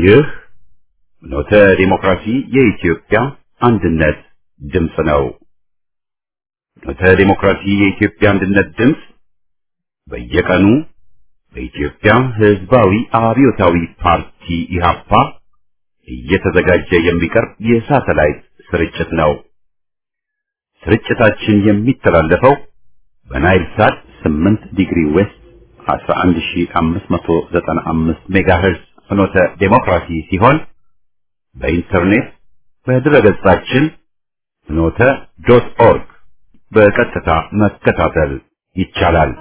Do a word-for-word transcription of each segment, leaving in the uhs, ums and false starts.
ይህ ኖተ ዲሞክራሲ የኢትዮጵያ አንድነት ድምፅ ነው። ኖተ ዲሞክራሲ የኢትዮጵያ አንድነት ድምፅ በየቀኑ በኢትዮጵያ ሕዝባዊ አብዮታዊ ፓርቲ ኢህአፓ እየተዘጋጀ የሚቀርብ የሳተላይት ስርጭት ነው። ስርጭታችን የሚተላለፈው በናይል ሳት ስምንት ዲግሪ ዌስት አስራ አንድ ሺህ አምስት መቶ ዘጠና አምስት ሜጋሄርዝ ፍኖተ ዲሞክራሲ ሲሆን በኢንተርኔት በድረገጻችን ፍኖተ ዶት ኦርግ በቀጥታ መከታተል ይቻላል።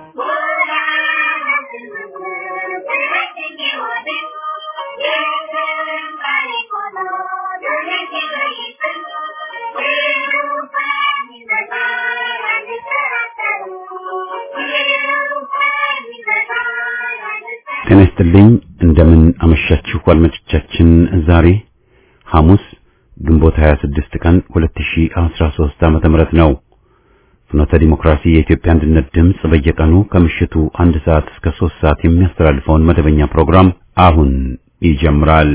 ጤና ይስጥልኝ። እንደምን አመሻችሁ አድማጮቻችን። ዛሬ ሐሙስ ግንቦት ሃያ ስድስት ቀን ሁለት ሺህ አስራ ሶስት ዓመተ ምህረት ነው። ፍኖተ ዲሞክራሲ የኢትዮጵያ አንድነት ድምፅ በየቀኑ ከምሽቱ አንድ ሰዓት እስከ ሶስት ሰዓት የሚያስተላልፈውን መደበኛ ፕሮግራም አሁን ይጀምራል።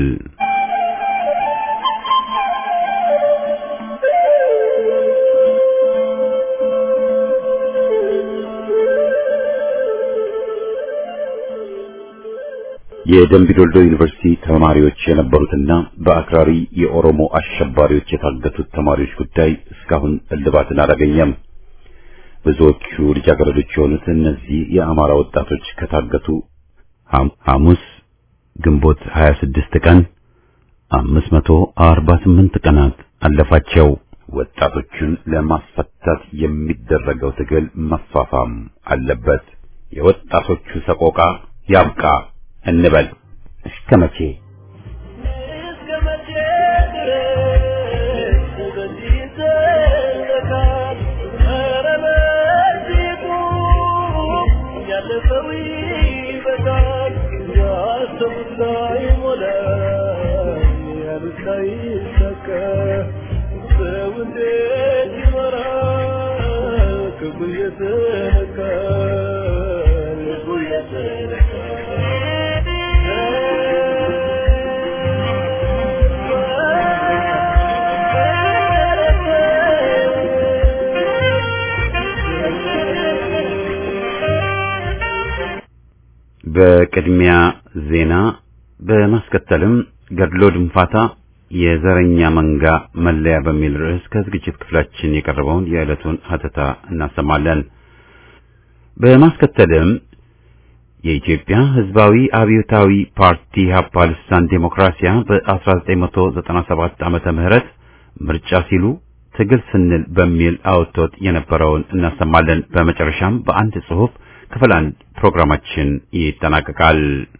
የደምቢ ዶልዶ ዩኒቨርሲቲ ተማሪዎች የነበሩትና በአክራሪ የኦሮሞ አሸባሪዎች የታገቱት ተማሪዎች ጉዳይ እስካሁን እልባትን አላገኘም። ብዙዎቹ ልጃገረዶች የሆኑት እነዚህ የአማራ ወጣቶች ከታገቱ ሐሙስ ግንቦት ሃያ ስድስት ቀን አምስት መቶ አርባ ስምንት ቀናት አለፋቸው። ወጣቶቹን ለማስፈታት የሚደረገው ትግል መፋፋም አለበት። የወጣቶቹ ሰቆቃ ያብቃ እንበል። እስከ መቼ እስከ መቼ ድረስ በዚህ ዘለቃል? ኧረ በዚሁ ያለፈው ይበቃል። ያሰቡት ላይሞላ ያሉት ላይሳካ ሰው እንዴት ይኖራል? ክፉ እየተነካ ልቡ እየተነካ በቅድሚያ ዜና በማስከተልም ገድሎ ድንፋታ የዘረኛ መንጋ መለያ በሚል ርዕስ ከዝግጅት ክፍላችን የቀረበውን የዕለቱን ሀተታ እናሰማለን። በማስከተልም የኢትዮጵያ ሕዝባዊ አብዮታዊ ፓርቲ ኢህአፓ ልሳን ዴሞክራሲያ በ1997 ዓመተ ምህረት ምርጫ ሲሉ ትግል ስንል በሚል አውጥቶት የነበረውን እናሰማለን። በመጨረሻም በአንድ ጽሑፍ ክፍል አንድ ፕሮግራማችን ይጠናቀቃል።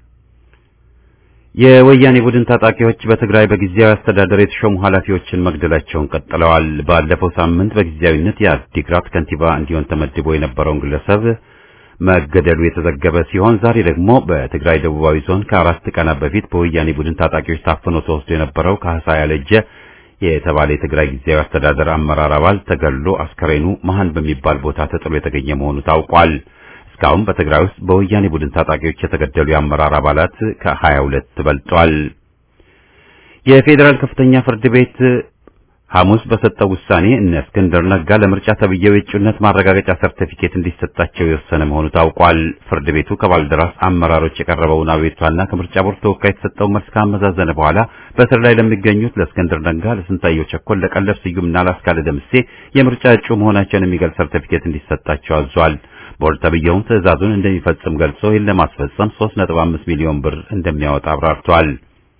የወያኔ ቡድን ታጣቂዎች በትግራይ በጊዜያዊ አስተዳደር የተሾሙ ኃላፊዎችን መግደላቸውን ቀጥለዋል። ባለፈው ሳምንት በጊዜያዊነት የአዲግራት ከንቲባ እንዲሆን ተመድቦ የነበረውን ግለሰብ መገደሉ የተዘገበ ሲሆን ዛሬ ደግሞ በትግራይ ደቡባዊ ዞን ከአራት ቀናት በፊት በወያኔ ቡድን ታጣቂዎች ታፍኖ ተወስዶ የነበረው ካህሳ ያለጀ የተባለ የትግራይ ጊዜያዊ አስተዳደር አመራር አባል ተገድሎ አስከሬኑ መሃን በሚባል ቦታ ተጥሎ የተገኘ መሆኑ ታውቋል። እስካሁን በትግራይ ውስጥ በወያኔ ቡድን ታጣቂዎች የተገደሉ የአመራር አባላት ከሀያ ሁለት በልጧል። የፌዴራል ከፍተኛ ፍርድ ቤት ሐሙስ በሰጠው ውሳኔ እነ እስክንድር ነጋ ለምርጫ ተብዬው የእጩነት ማረጋገጫ ሰርቲፊኬት እንዲሰጣቸው የወሰነ መሆኑ ታውቋል። ፍርድ ቤቱ ከባልደራስ አመራሮች የቀረበውን አቤቱታና ከምርጫ ቦርድ ተወካይ የተሰጠው መልስ ካመዛዘነ በኋላ በስር ላይ ለሚገኙት ለእስክንድር ነጋ፣ ለስንታየው ቸኮል፣ ለቀለብ ስዩምና ለአስካለ ደምሴ የምርጫ እጩ መሆናቸውን የሚገልጽ ሰርቲፊኬት እንዲሰጣቸው አዟል። ቦርድ ተብዬውን ትዕዛዙን እንደሚፈጽም ገልጾ ይህን ለማስፈጸም ሶስት ነጥብ አምስት ሚሊዮን ብር እንደሚያወጣ አብራርቷል።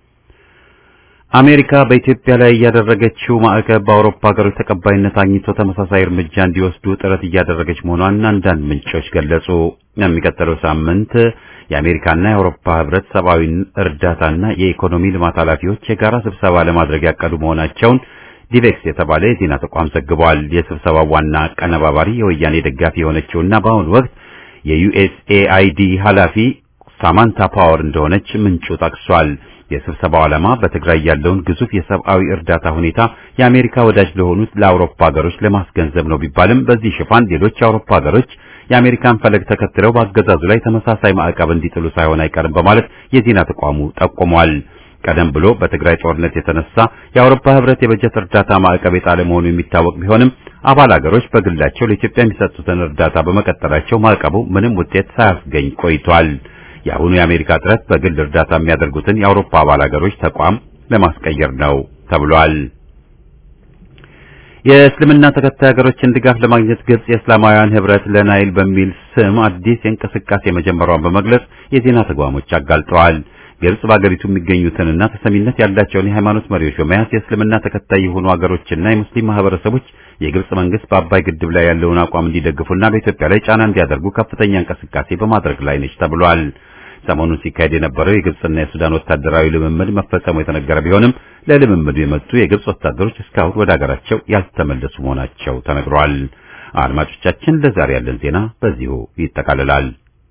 አሜሪካ በኢትዮጵያ ላይ ያደረገችው ማዕቀብ በአውሮፓ ሀገሮች ተቀባይነት አግኝቶ ተመሳሳይ እርምጃ እንዲወስዱ ጥረት እያደረገች መሆኗን አንዳንድ ምንጮች ገለጹ። የሚቀጥለው ሳምንት የአሜሪካና የአውሮፓ ህብረት ሰብአዊ እርዳታና የኢኮኖሚ ልማት ኃላፊዎች የጋራ ስብሰባ ለማድረግ ያቀዱ መሆናቸውን ዲቬክስ የተባለ የዜና ተቋም ዘግቧል። የስብሰባው ዋና አቀነባባሪ የወያኔ ደጋፊ የሆነችውና በአሁኑ ወቅት የዩኤስኤአይዲ ኃላፊ ሳማንታ ፓወር እንደሆነች ምንጩ ጠቅሷል። የስብሰባው ዓላማ በትግራይ ያለውን ግዙፍ የሰብአዊ እርዳታ ሁኔታ የአሜሪካ ወዳጅ ለሆኑት ለአውሮፓ ሀገሮች ለማስገንዘብ ነው ቢባልም በዚህ ሽፋን ሌሎች የአውሮፓ ሀገሮች የአሜሪካን ፈለግ ተከትለው በአገዛዙ ላይ ተመሳሳይ ማዕቀብ እንዲጥሉ ሳይሆን አይቀርም በማለት የዜና ተቋሙ ጠቁሟል። ቀደም ብሎ በትግራይ ጦርነት የተነሳ የአውሮፓ ህብረት የበጀት እርዳታ ማዕቀብ የጣለ መሆኑ የሚታወቅ ቢሆንም አባል አገሮች በግላቸው ለኢትዮጵያ የሚሰጡትን እርዳታ በመቀጠላቸው ማዕቀቡ ምንም ውጤት ሳያስገኝ ቆይቷል። የአሁኑ የአሜሪካ ጥረት በግል እርዳታ የሚያደርጉትን የአውሮፓ አባል አገሮች ተቋም ለማስቀየር ነው ተብሏል። የእስልምና ተከታይ ሀገሮችን ድጋፍ ለማግኘት ግብጽ የእስላማውያን ህብረት ለናይል በሚል ስም አዲስ የእንቅስቃሴ መጀመሯን በመግለጽ የዜና ተቋሞች አጋልጠዋል። ግብጽ በአገሪቱ የሚገኙትንና ተሰሚነት ያላቸውን የሃይማኖት መሪዎች በመያዝ የእስልምና ተከታይ የሆኑ ሀገሮችና የሙስሊም ማህበረሰቦች የግብጽ መንግስት በአባይ ግድብ ላይ ያለውን አቋም እንዲደግፉና በኢትዮጵያ ላይ ጫና እንዲያደርጉ ከፍተኛ እንቅስቃሴ በማድረግ ላይ ነች ተብሏል። ሰሞኑን ሲካሄድ የነበረው የግብጽና የሱዳን ወታደራዊ ልምምድ መፈጸሙ የተነገረ ቢሆንም ለልምምዱ የመጡ የግብጽ ወታደሮች እስካሁን ወደ ሀገራቸው ያልተመለሱ መሆናቸው ተነግሯል። አድማጮቻችን፣ ለዛሬ ያለን ዜና በዚሁ ይጠቃልላል።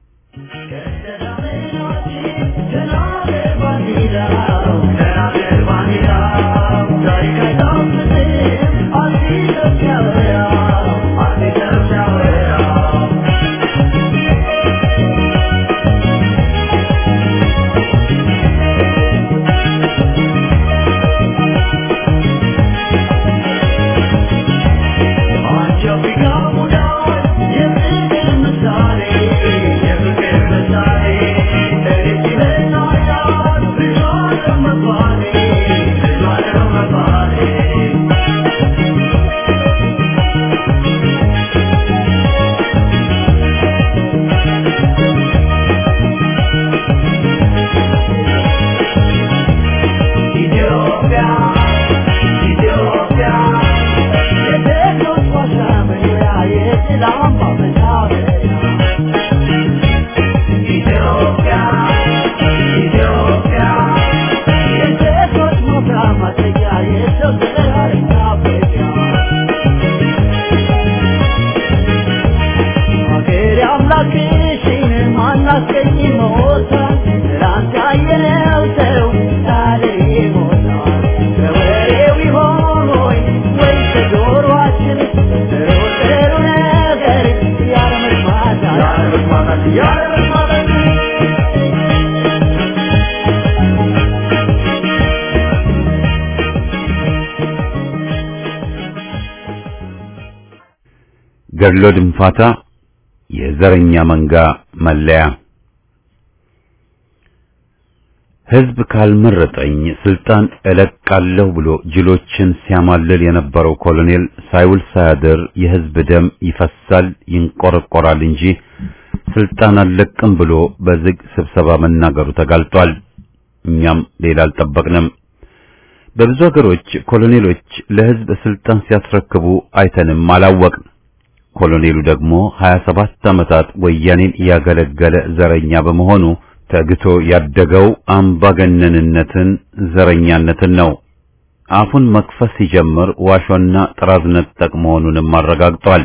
ገድሎ ድንፋታ የዘረኛ መንጋ መለያ። ህዝብ ካልመረጠኝ ስልጣን እለቃለሁ ብሎ ጅሎችን ሲያማልል የነበረው ኮሎኔል ሳይውል ሳያድር የህዝብ ደም ይፈሳል ይንቆረቆራል እንጂ ስልጣን አልለቅም ብሎ በዝግ ስብሰባ መናገሩ ተጋልጧል። እኛም ሌላ አልጠበቅንም። በብዙ ሀገሮች ኮሎኔሎች ለህዝብ ስልጣን ሲያስረክቡ አይተንም አላወቅን። ኮሎኔሉ ደግሞ ሀያ ሰባት ዓመታት ወያኔን ያገለገለ ዘረኛ በመሆኑ ተግቶ ያደገው አምባገነንነትን ዘረኛነትን ነው። አፉን መክፈት ሲጀምር ዋሾና ጥራዝ ነጠቅ መሆኑንም አረጋግጧል።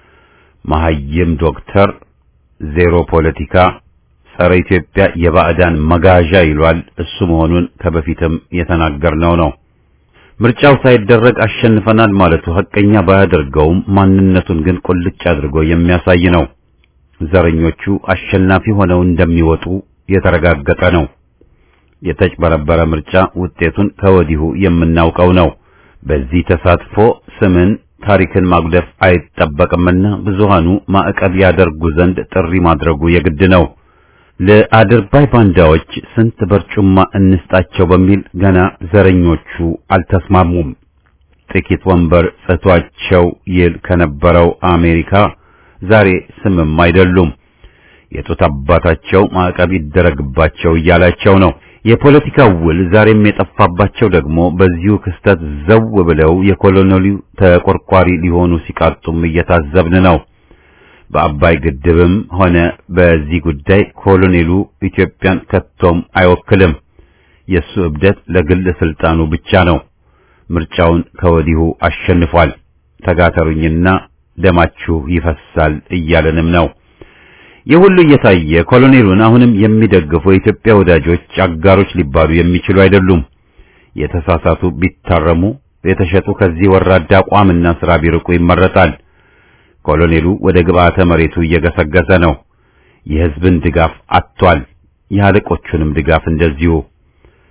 መሐይም ዶክተር፣ ዜሮ ፖለቲካ፣ ጸረ ኢትዮጵያ የባዕዳን መጋዣ ይሏል። እሱ መሆኑን ከበፊትም የተናገርነው ነው። ምርጫው ሳይደረግ አሸንፈናል ማለቱ ሐቀኛ ባያደርገውም ማንነቱን ግን ቁልጭ አድርጎ የሚያሳይ ነው። ዘረኞቹ አሸናፊ ሆነው እንደሚወጡ የተረጋገጠ ነው። የተጭበረበረ ምርጫ ውጤቱን ከወዲሁ የምናውቀው ነው። በዚህ ተሳትፎ ስምን ታሪክን ማጉደፍ አይጠበቅምና ብዙሃኑ ማዕቀብ ያደርጉ ዘንድ ጥሪ ማድረጉ የግድ ነው። ለአድርባይ ባንዳዎች ስንት በርጩማ እንስጣቸው በሚል ገና ዘረኞቹ አልተስማሙም። ጥቂት ወንበር ጽቷቸው ይል ከነበረው አሜሪካ ዛሬ ስምም አይደሉም። የጡት አባታቸው ማዕቀብ ይደረግባቸው እያላቸው ነው። የፖለቲካው ውል ዛሬም የጠፋባቸው ደግሞ በዚሁ ክስተት ዘው ብለው የኮሎኔሉ ተቆርቋሪ ሊሆኑ ሲቃጡም እየታዘብን ነው። በአባይ ግድብም ሆነ በዚህ ጉዳይ ኮሎኔሉ ኢትዮጵያን ከቶም አይወክልም። የሱ እብደት ለግል ስልጣኑ ብቻ ነው። ምርጫውን ከወዲሁ አሸንፏል። ተጋተሩኝና ደማችሁ ይፈሳል እያለንም ነው። የሁሉ እየታየ ኮሎኔሉን አሁንም የሚደግፉ የኢትዮጵያ ወዳጆች አጋሮች ሊባሉ የሚችሉ አይደሉም። የተሳሳቱ ቢታረሙ፣ የተሸጡ ከዚህ ወራዳ አቋምና ስራ ቢርቁ ይመረጣል። ኮሎኔሉ ወደ ግብዓተ መሬቱ እየገሰገሰ ነው። የህዝብን ድጋፍ አጥቷል። የአለቆቹንም ድጋፍ እንደዚሁ።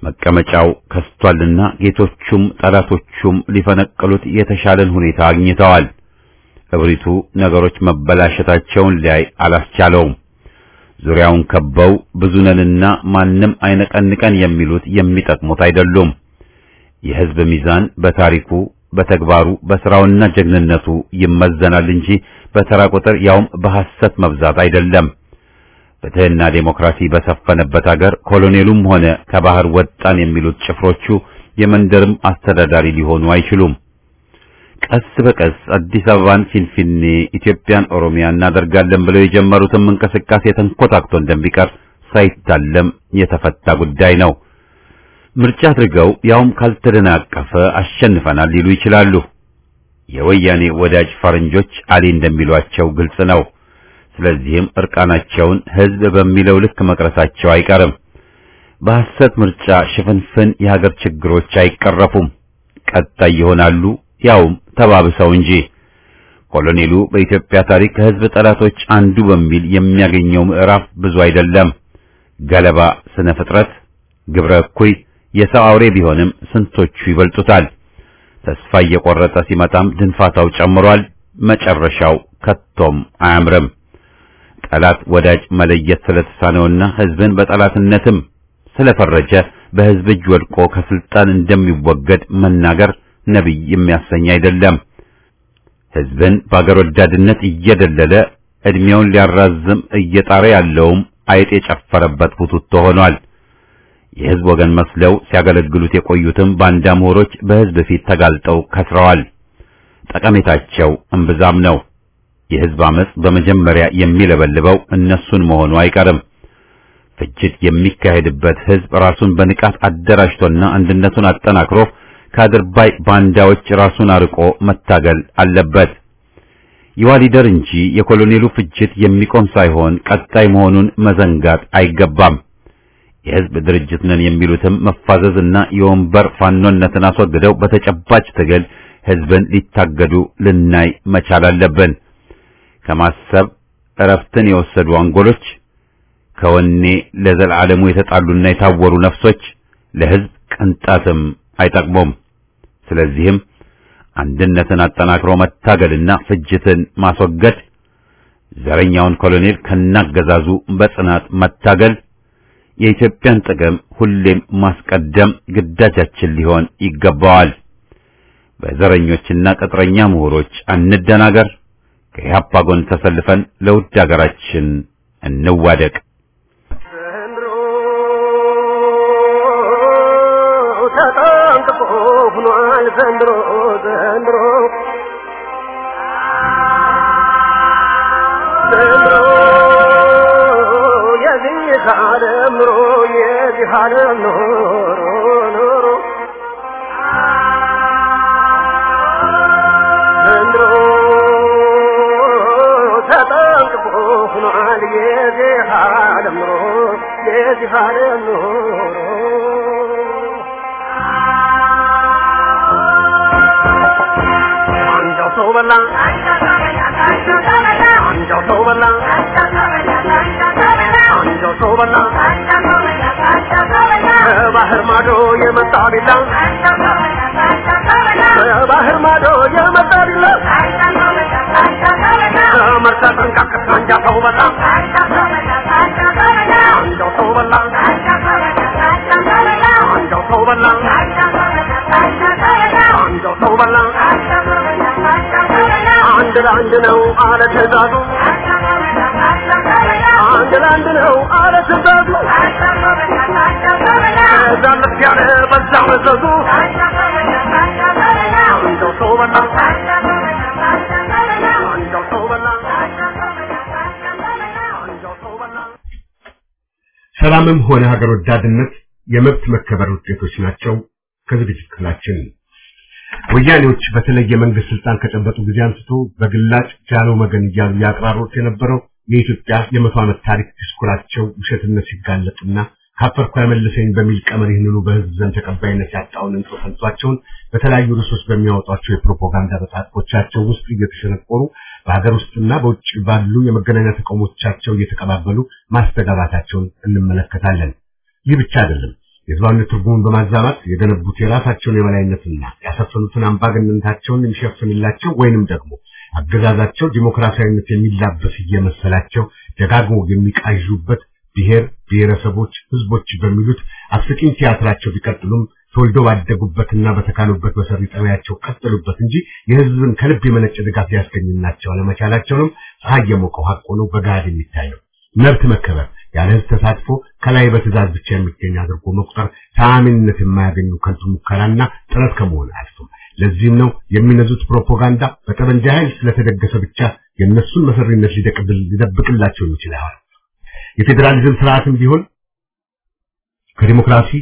መቀመጫው ከስቷልና ጌቶቹም ጠላቶቹም ሊፈነቅሉት የተሻለን ሁኔታ አግኝተዋል። እብሪቱ ነገሮች መበላሸታቸውን ሊያይ አላስቻለውም። ዙሪያውን ከበው ብዙነንና ማንም አይነቀንቀን የሚሉት የሚጠቅሙት አይደሉም። የሕዝብ ሚዛን በታሪኩ በተግባሩ በስራውና ጀግንነቱ ይመዘናል እንጂ በተራ ቁጥር ያውም በሐሰት መብዛት አይደለም። ፍትህና ዴሞክራሲ በሰፈነበት ሀገር ኮሎኔሉም ሆነ ከባህር ወጣን የሚሉት ጭፍሮቹ የመንደርም አስተዳዳሪ ሊሆኑ አይችሉም። ቀስ በቀስ አዲስ አበባን ፊንፊኔ፣ ኢትዮጵያን ኦሮሚያ እናደርጋለን ብለው የጀመሩትም እንቅስቃሴ ተንኮታክቶ እንደሚቀር ሳይታለም የተፈታ ጉዳይ ነው። ምርጫ አድርገው ያውም ካልተደናቀፈ አሸንፈናል ሊሉ ይችላሉ። የወያኔ ወዳጅ ፈረንጆች አሊ እንደሚሏቸው ግልጽ ነው። ስለዚህም እርቃናቸውን ህዝብ በሚለው ልክ መቅረሳቸው አይቀርም። በሐሰት ምርጫ ሽፍንፍን የሀገር ችግሮች አይቀረፉም፣ ቀጣይ ይሆናሉ፣ ያውም ተባብሰው እንጂ። ኮሎኔሉ በኢትዮጵያ ታሪክ ከህዝብ ጠላቶች አንዱ በሚል የሚያገኘው ምዕራፍ ብዙ አይደለም። ገለባ ስነ ፍጥረት ግብረ እኩይ የሰው አውሬ ቢሆንም ስንቶቹ ይበልጡታል። ተስፋ እየቆረጠ ሲመጣም ድንፋታው ጨምሯል። መጨረሻው ከቶም አያምርም። ጠላት ወዳጅ መለየት ስለተሳነውና ህዝብን በጠላትነትም ስለፈረጀ በህዝብ እጅ ወድቆ ከስልጣን እንደሚወገድ መናገር ነብይ የሚያሰኝ አይደለም። ህዝብን በአገር ወዳድነት እየደለለ እድሜውን ሊያራዝም እየጣረ ያለውም አይጥ የጨፈረበት ቡትቶ ሆኗል። የህዝብ ወገን መስለው ሲያገለግሉት የቆዩትም ባንዳ ምሁሮች በህዝብ ፊት ተጋልጠው ከስረዋል። ጠቀሜታቸው እምብዛም ነው። የህዝብ አመጽ በመጀመሪያ የሚለበልበው እነሱን መሆኑ አይቀርም። ፍጅት የሚካሄድበት ህዝብ ራሱን በንቃት አደራጅቶና አንድነቱን አጠናክሮ ከአድርባይ ባንዳዎች ራሱን አርቆ መታገል አለበት። ይዋሊደር እንጂ የኮሎኔሉ ፍጅት የሚቆም ሳይሆን ቀጣይ መሆኑን መዘንጋት አይገባም። የህዝብ ድርጅት ነን የሚሉትም መፋዘዝና የወንበር ፋኖነትን አስወግደው በተጨባጭ ትግል ህዝብን ሊታገዱ ልናይ መቻል አለብን። ከማሰብ እረፍትን የወሰዱ አንጎሎች፣ ከወኔ ለዘላለሙ የተጣሉና የታወሩ ነፍሶች ለህዝብ ቅንጣትም አይጠቅሙም። ስለዚህም አንድነትን አጠናክሮ መታገልና ፍጅትን ማስወገድ፣ ዘረኛውን ኮሎኔል ከናገዛዙ በጽናት መታገል፣ የኢትዮጵያን ጥቅም ሁሌም ማስቀደም ግዳጃችን ሊሆን ይገባዋል። በዘረኞችና ቅጥረኛ ምሁሮች አንደናገር። ከኢህአፓ ጎን ተሰልፈን ለውድ ሀገራችን እንዋደቅ። ዘንድሮ ተጠንቅቆ ሆኗል። ዘንድሮ ዘንድሮ ዘንድሮ የዚህ ዓለም ኑሮ የዚህ ዓለም ኑሮ ኑሮ ዘንድሮ ተጠንቅቆ ሆኗል። የዚህ ዓለም ኑሮ የዚህ ዓለም ኑሮ አንጃው ሰው በላ አንጃው ሰው በላ አንጃው ሰው በላ ባህር ማዶ የመጣ ቢላ ባህር ማዶ የመጣ ቢላ መርካቶ እንቃቅስ አንጃው ሰው በላ አንጃው ሰው በላ አንጃው ሰው በላ አንጃው ሰው በላ አንድ ለአንድ ነው አለ ትዕዛዙ አንድ ለአንድ ነው አለ ትዕዛዙ ከዛ ልፍ ያለ በዛ መዘዙ አንጃው ሰው በላ አንጃው ሰው በላ አንጃው ሰው በላ። ሰላምም ሆነ ሀገር ወዳድነት የመብት መከበር ውጤቶች ናቸው። ከዝግጅት ክፍላችን ወያኔዎች በተለየ መንግስት ስልጣን ከጨበጡ ጊዜ አንስቶ በግላጭ ጃኖ መገን እያሉ ያቀራሩት የነበረው የኢትዮጵያ የመቶ ዓመት ታሪክ ዲስኩራቸው ውሸትነት ሲጋለጥና ካፈርኩ ያመልሰኝ በሚል ቀመር ይህንኑ በህዝብ ዘንድ ተቀባይነት ያጣውን እንጥፈንቷቸውን በተለያዩ ርዕሶች በሚያወጧቸው የፕሮፓጋንዳ መጽሐፎቻቸው ውስጥ እየተሸነቆሩ በሀገር ውስጥና በውጭ ባሉ የመገናኛ ተቋሞቻቸው እየተቀባበሉ ማስተጋባታቸውን እንመለከታለን። ይህ ብቻ አይደለም። የህዝባዊነት ትርጉሙን በማዛባት የገነቡት የራሳቸውን የበላይነትና ያሰፈኑትን አምባገነንነታቸውን የሚሸፍንላቸው ወይንም ደግሞ አገዛዛቸው ዲሞክራሲያዊነት የሚላበስ እየመሰላቸው ደጋግሞ የሚቃዡበት ብሔር ብሔረሰቦች ህዝቦች በሚሉት አስቂኝ ቲያትራቸው ቢቀጥሉም ተወልደው ባደጉበትና በተካኑበት መሰሪ ጠባያቸው ቀጥሉበት እንጂ የህዝብን ከልብ የመነጨ ድጋፍ ሊያስገኝላቸው አለመቻላቸውንም ፀሐይ የሞቀው ሀቅ ሆኖ በጋድ የሚታየው መብት መከበር ያለ ህዝብ ተሳትፎ ከላይ በትዕዛዝ ብቻ የሚገኝ አድርጎ መቁጠር ተአማኒነት የማያገኙ ከንቱ ሙከራና ጥረት ከመሆን አልፎም ለዚህም ነው የሚነዙት ፕሮፓጋንዳ በጠመንጃ ኃይል ስለተደገሰ ብቻ የነሱን መሰሪነት ሊደቅብል ሊደብቅላቸው ይችላል። የፌዴራሊዝም ስርዓትም ቢሆን ከዲሞክራሲ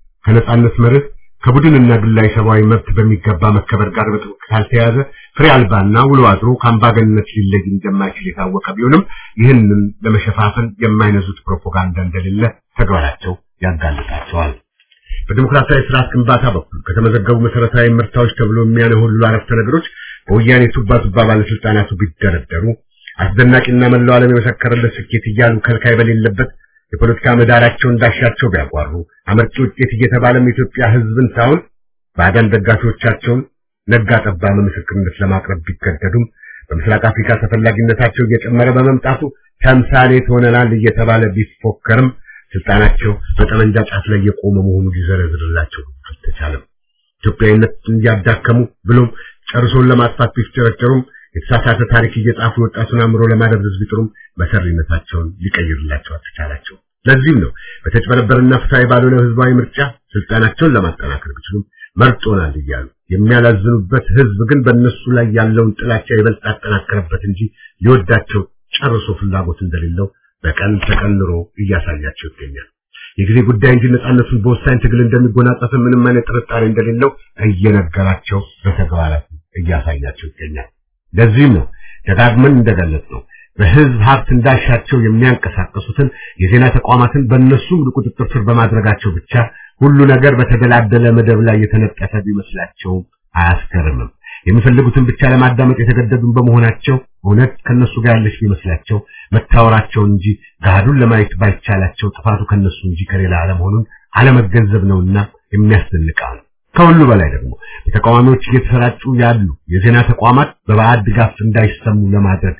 ከነጻነት መርህ ከቡድንና ግላዊ ሰብአዊ መብት በሚገባ መከበር ጋር በጥብቅ ካልተያዘ ፍሬ አልባና ውሎ አድሮ ከአምባገነንነት ሊለይ እንደማይችል የታወቀ ቢሆንም ይህንን ለመሸፋፈን የማይነዙት ፕሮፓጋንዳ እንደሌለ ተግባራቸው ያጋልጣቸዋል። በዲሞክራሲያዊ ስርዓት ግንባታ በኩል ከተመዘገቡ መሰረታዊ ምርታዎች ተብሎ የሚያነሁሉ አረፍተ ነገሮች በወያኔ ቱባ ቱባ ባለስልጣናቱ ቢደረደሩ አስደናቂና መላው ዓለም የመሰከረለት ስኬት እያሉ ከልካይ በሌለበት የፖለቲካ መዳራቸው እንዳሻቸው ቢያቋሩ አመርቂ ውጤት እየተባለም የኢትዮጵያ ህዝብን ሳይሆን ባዳን ደጋፊዎቻቸውን ነጋ ጠባ ምስክርነት ለማቅረብ ቢገደዱም በምስራቅ አፍሪካ ተፈላጊነታቸው እየጨመረ በመምጣቱ ተምሳሌት ሆነናል እየተባለ ቢፎከርም ስልጣናቸው በጠመንጃ ጫፍ ላይ የቆመ መሆኑ ሊዘረዝርላቸው አልተቻለም። ኢትዮጵያዊነትን እያዳከሙ ብሎም ጨርሶን ለማጥፋት ቢፍጨረጨሩም የተሳሳተ ታሪክ እየጻፉ ወጣቱን አምሮ ለማደብዘዝ ቢጥሩም መሰሪነታቸውን ሊቀይርላቸው አልተቻላቸው። ለዚህም ነው በተጨበረበረና ፍትሃዊ ባልሆነ ህዝባዊ ምርጫ ስልጣናቸውን ለማጠናከር ቢችሉም መርጦናል እያሉ የሚያላዝኑበት ህዝብ ግን በእነሱ ላይ ያለውን ጥላቻ ይበልጥ አጠናከረበት እንጂ ሊወዳቸው ጨርሶ ፍላጎት እንደሌለው በቀን ተቀንሮ እያሳያቸው ይገኛል። የጊዜ ጉዳይ እንጂ ነጻነቱን በወሳኝ ትግል እንደሚጎናጸፍ ምንም አይነት ጥርጣሬ እንደሌለው እየነገራቸው በተግባራት እያሳያቸው ይገኛል። ለዚህም ነው ደጋግመን እንደገለጽነው በህዝብ ሀብት እንዳሻቸው የሚያንቀሳቀሱትን የዜና ተቋማትን በእነሱ ቁጥጥር ስር በማድረጋቸው ብቻ ሁሉ ነገር በተደላደለ መደብ ላይ የተነጠፈ ቢመስላቸው አያስገርምም። የሚፈልጉትን ብቻ ለማዳመጥ የተገደዱ በመሆናቸው እውነት ከነሱ ጋር ያለች ቢመስላቸው መታወራቸው እንጂ ጋዱን ለማየት ባይቻላቸው ጥፋቱ ከነሱ እንጂ ከሌላ አለመሆኑን አለመገንዘብ ነውና የሚያስደንቀው ነው። ከሁሉ በላይ ደግሞ በተቃዋሚዎች እየተሰራጩ ያሉ የዜና ተቋማት በባዕድ ድጋፍ እንዳይሰሙ ለማድረግ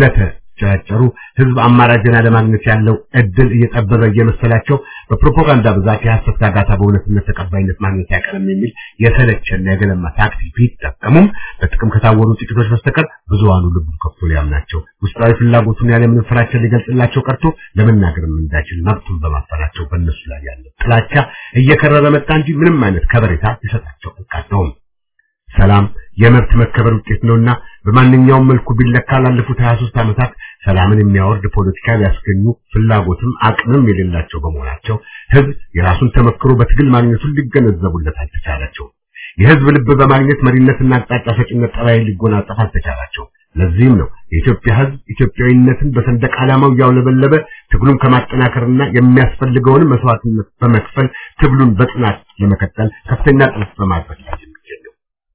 ስለተጨረጨሩ ህዝብ አማራጭ ዜና ለማግኘት ያለው እድል እየጠበበ እየመሰላቸው በፕሮፓጋንዳ ብዛት የሐሰት ጋጋታ በእውነትነት ተቀባይነት ማግኘት ያቀርም የሚል የሰለቸና የገለማ ታክቲክ ቢጠቀሙም በጥቅም ከታወሩ ጥቂቶች በስተቀር ብዙሃኑ ልቡ ከፍቶ ሊያምናቸው ውስጣዊ ፍላጎቱን ያለምንም ፍራቻ ሊገልጽላቸው ቀርቶ ለመናገርም እንዳይችል መብቱን በማፈናቸው በእነሱ ላይ ያለው ጥላቻ እየከረረ መጣ እንጂ ምንም አይነት ከበሬታ ሊሰጣቸው አልቻለም። ሰላም የመብት መከበር ውጤት ነውና በማንኛውም መልኩ ቢለካ ላለፉት ሀያ ሦስት ዓመታት ሰላምን የሚያወርድ ፖለቲካ ያስገኙ ፍላጎትም አቅምም የሌላቸው በመሆናቸው ህዝብ የራሱን ተመክሮ በትግል ማግኘቱን ሊገነዘቡለት አልተቻላቸው። የህዝብ ልብ በማግኘት መሪነትና አቅጣጫ ሰጭነት ጠባይ ሊጎናጸፍ አልተቻላቸው። ለዚህም ነው የኢትዮጵያ ህዝብ ኢትዮጵያዊነትን በሰንደቅ ዓላማው ያውለበለበ ትግሉን ከማጠናከርና የሚያስፈልገውን መስዋዕትነት በመክፈል ትግሉን በጽናት ለመከተል ከፍተኛ ጥረት በማድረግ ላይ የሚገኘው።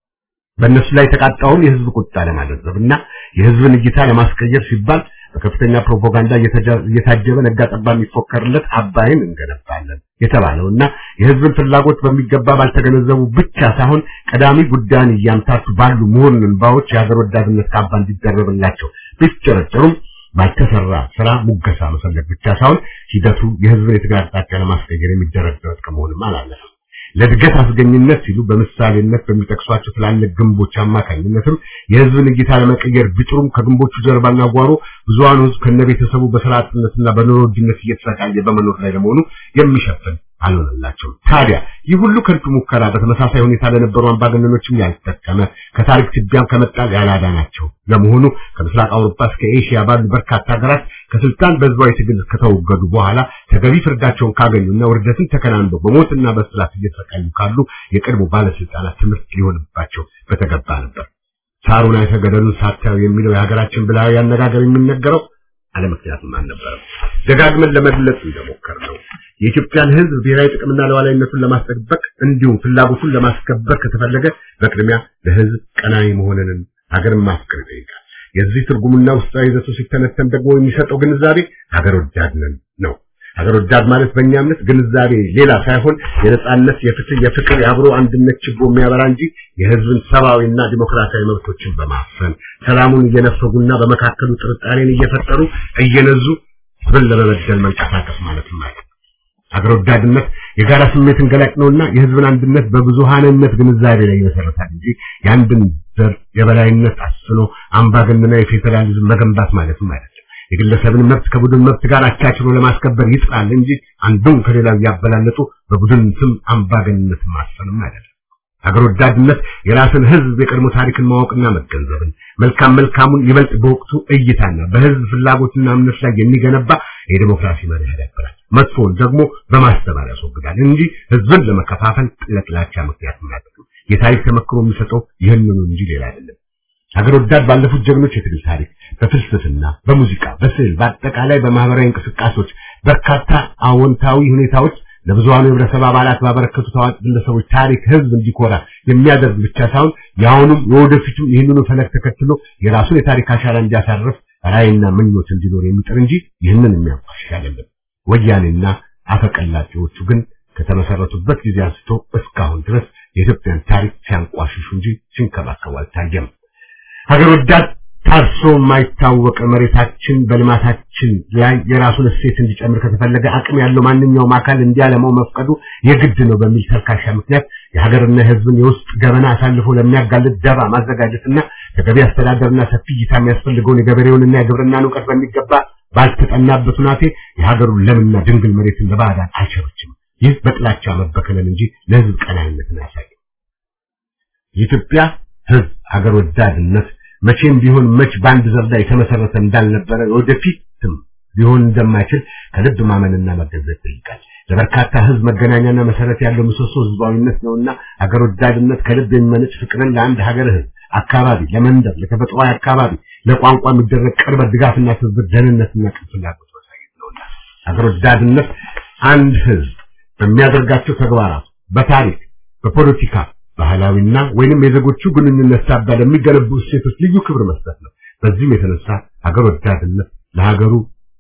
በእነሱ ላይ ተቃጣውን የህዝብ ቁጣ ለማድረግና የህዝብን እይታ ለማስቀየር ሲባል በከፍተኛ ፕሮፓጋንዳ እየታጀበ ነጋ ጠባ የሚፎከርለት አባይን እንገነባለን የተባለውና የህዝብን ፍላጎት በሚገባ ባልተገነዘቡ ብቻ ሳይሆን ቀዳሚ ጉዳይን እያምታቱ ባሉ ምሁራን ባዎች የሀገር ወዳድነት ካባ እንዲደረብላቸው ቢጨረጨሩም ባልተሰራ ስራ ሙገሳ መሰለክ ብቻ ሳይሆን ሂደቱ የህዝብን የትግል አቅጣጫ ለማስቀየር የሚደረግ ጥረት ከመሆንም አላለፈም። ለድገት አስገኝነት ሲሉ በምሳሌነት በሚጠቅሷቸው ትላልቅ ግንቦች አማካኝነትም የህዝብን እይታ ለመቀየር ቢጥሩም ከግንቦቹ ጀርባና ጓሮ ብዙሃኑ ህዝብ ከነቤተሰቡ በስራ አጥነትና በኑሮ ውድነት እየተሰቃየ በመኖር ላይ ለመሆኑ የሚሸፍን አልሆነላቸውም። ታዲያ ይህ ሁሉ ከንቱ ሙከራ በተመሳሳይ ሁኔታ ለነበሩ አምባገነኖችም ያልተጠቀመ ከታሪክ ትቢያም ከመጣል ያላዳናቸው ለመሆኑ ከምስራቅ አውሮፓ እስከ ኤሽያ ባሉ በርካታ ሀገራት ከስልጣን በህዝባዊ ትግል ከተወገዱ በኋላ ተገቢ ፍርዳቸውን ካገኙና ውርደትን ተከናንበው በሞትና በእስራት እየተሰቃዩ ካሉ የቀድሞ ባለስልጣናት ትምህርት ሊሆንባቸው በተገባ ነበር። ሳሩን አይተገደሉን ሳታዩ የሚለው የሀገራችን ብልሃዊ አነጋገር የሚነገረው አለምክንያትም አልነበረም። ደጋግመን ለመግለጽ እንደሞከርነው የኢትዮጵያን ህዝብ ብሔራዊ ጥቅምና ሉዓላዊነቱን ለማስጠበቅ እንዲሁም ፍላጎቱን ለማስከበር ከተፈለገ በቅድሚያ ለህዝብ ቀናኢ መሆንን ሀገርን ማፍቀር ይጠይቃል። የዚህ ትርጉምና ውስጣዊ ይዘቱ ሲተነተን ደግሞ የሚሰጠው ግንዛቤ ሀገር ወዳድነን ነው። ሀገር ወዳድ ማለት በእኛ እምነት ግንዛቤ ሌላ ሳይሆን የነጻነት የፍትህ የፍቅር የአብሮ አንድነት ችቦ የሚያበራ እንጂ የህዝብን ሰብአዊና ዲሞክራሲያዊ መብቶችን በማፈን ሰላሙን እየነፈጉና በመካከሉ ጥርጣሬን እየፈጠሩ እየነዙ ህዝብን ለመበደል መንቀሳቀስ ማለት ማለት ሀገር ወዳድነት የጋራ ስሜትን ገላጭ ነውና የህዝብን አንድነት በብዙሃንነት ግንዛቤ ላይ ይመሰረታል እንጂ የአንድን ዘር የበላይነት አስኖ አምባገነናዊ ፌደራሊዝም መገንባት ማለትም አይደለም። የግለሰብን መብት ከቡድን መብት ጋር አቻችሎ ለማስከበር ይጥራል እንጂ አንዱን ከሌላው ያበላለጡ በቡድን ስም አምባገነንነት ማሰንም አይደለም። ሀገር ወዳድነት የራስን ህዝብ የቀድሞ ታሪክን ማወቅና መገንዘብን መልካም መልካሙን ይበልጥ በወቅቱ እይታና በህዝብ ፍላጎትና እምነት ላይ የሚገነባ የዲሞክራሲ መርህ ያዳብራል። መጥፎን ደግሞ በማስተባበር ያስወግዳል እንጂ ህዝብን ለመከፋፈል ለጥላቻ ምክንያት ማለት ነው። የታሪክ ተመክሮ የሚሰጠው ይህንኑ እንጂ ሌላ አይደለም። ሀገር ወዳድ ባለፉት ጀግኖች የትግል ታሪክ በፍልስፍና በሙዚቃ በስዕል በአጠቃላይ በማህበራዊ እንቅስቃሴዎች በርካታ አዎንታዊ ሁኔታዎች ለብዙሃኑ የህብረተሰብ አባላት ባበረከቱ ታዋቂ ግለሰቦች ታሪክ ህዝብ እንዲኮራ የሚያደርግ ብቻ ሳይሆን ያውንም የወደፊቱም ይህንኑ ፈለግ ተከትሎ የራሱን የታሪክ አሻራ እንዲያሳርፍ ራዕይና ምኞት እንዲኖር የሚጥር እንጂ ይህንን የሚያቋሽሽ አይደለም። ወያኔና አፈቀላጤዎቹ ግን ከተመሰረቱበት ጊዜ አንስቶ እስካሁን ድረስ የኢትዮጵያን ታሪክ ሲያንቋሽሹ እንጂ ሲንከባከቡ አልታየም። ሀገር ወዳድ ታርሶ የማይታወቅ መሬታችን በልማታችን ላይ የራሱን እሴት እንዲጨምር ከተፈለገ አቅም ያለው ማንኛውም አካል እንዲያለማው መፍቀዱ የግድ ነው በሚል ተርካሻ ምክንያት የሀገርና የህዝብን የውስጥ ገበና አሳልፎ ለሚያጋልጥ ደባ ማዘጋጀትና ተገቢ አስተዳደርና ሰፊ እይታ የሚያስፈልገውን የገበሬውንና የግብርናን ዕውቀት በሚገባ ባልተጠናበት ሁናቴ የሀገሩን ለምና ድንግል መሬትን ለባዕዳን አይቸርችም። ይህ በጥላቻ መበከለን እንጂ ለህዝብ ቀናኢነትን አያሳይም። የኢትዮጵያ ህዝብ ሀገር ወዳድነት መቼም ቢሆን መች ባንድ ዘር ላይ የተመሰረተ እንዳልነበረ ወደፊትም ሊሆን እንደማይችል ከልብ ማመንና መገንዘብ ይጠይቃል። ለበርካታ ህዝብ መገናኛና መሰረት ያለው ምሰሶ ህዝባዊነት ነውና ሀገር ወዳድነት ከልብ የሚመነጭ ፍቅርን ለአንድ ሀገር ህዝብ አካባቢ ለመንደር ለተፈጥሯዊ አካባቢ ለቋንቋ የሚደረግ ቅርበት ድጋፍና ትብብር ደህንነትና ፍላጎት ማሳየት ነውና ሀገር ወዳድነት አንድ ህዝብ በሚያደርጋቸው ተግባራት በታሪክ በፖለቲካ ባህላዊና ወይንም የዜጎቹ ግንኙነት ሳቢያ ለሚገነቡ እሴቶች ልዩ ክብር መስጠት ነው። በዚህም የተነሳ ሀገር ወዳድነት ለሀገሩ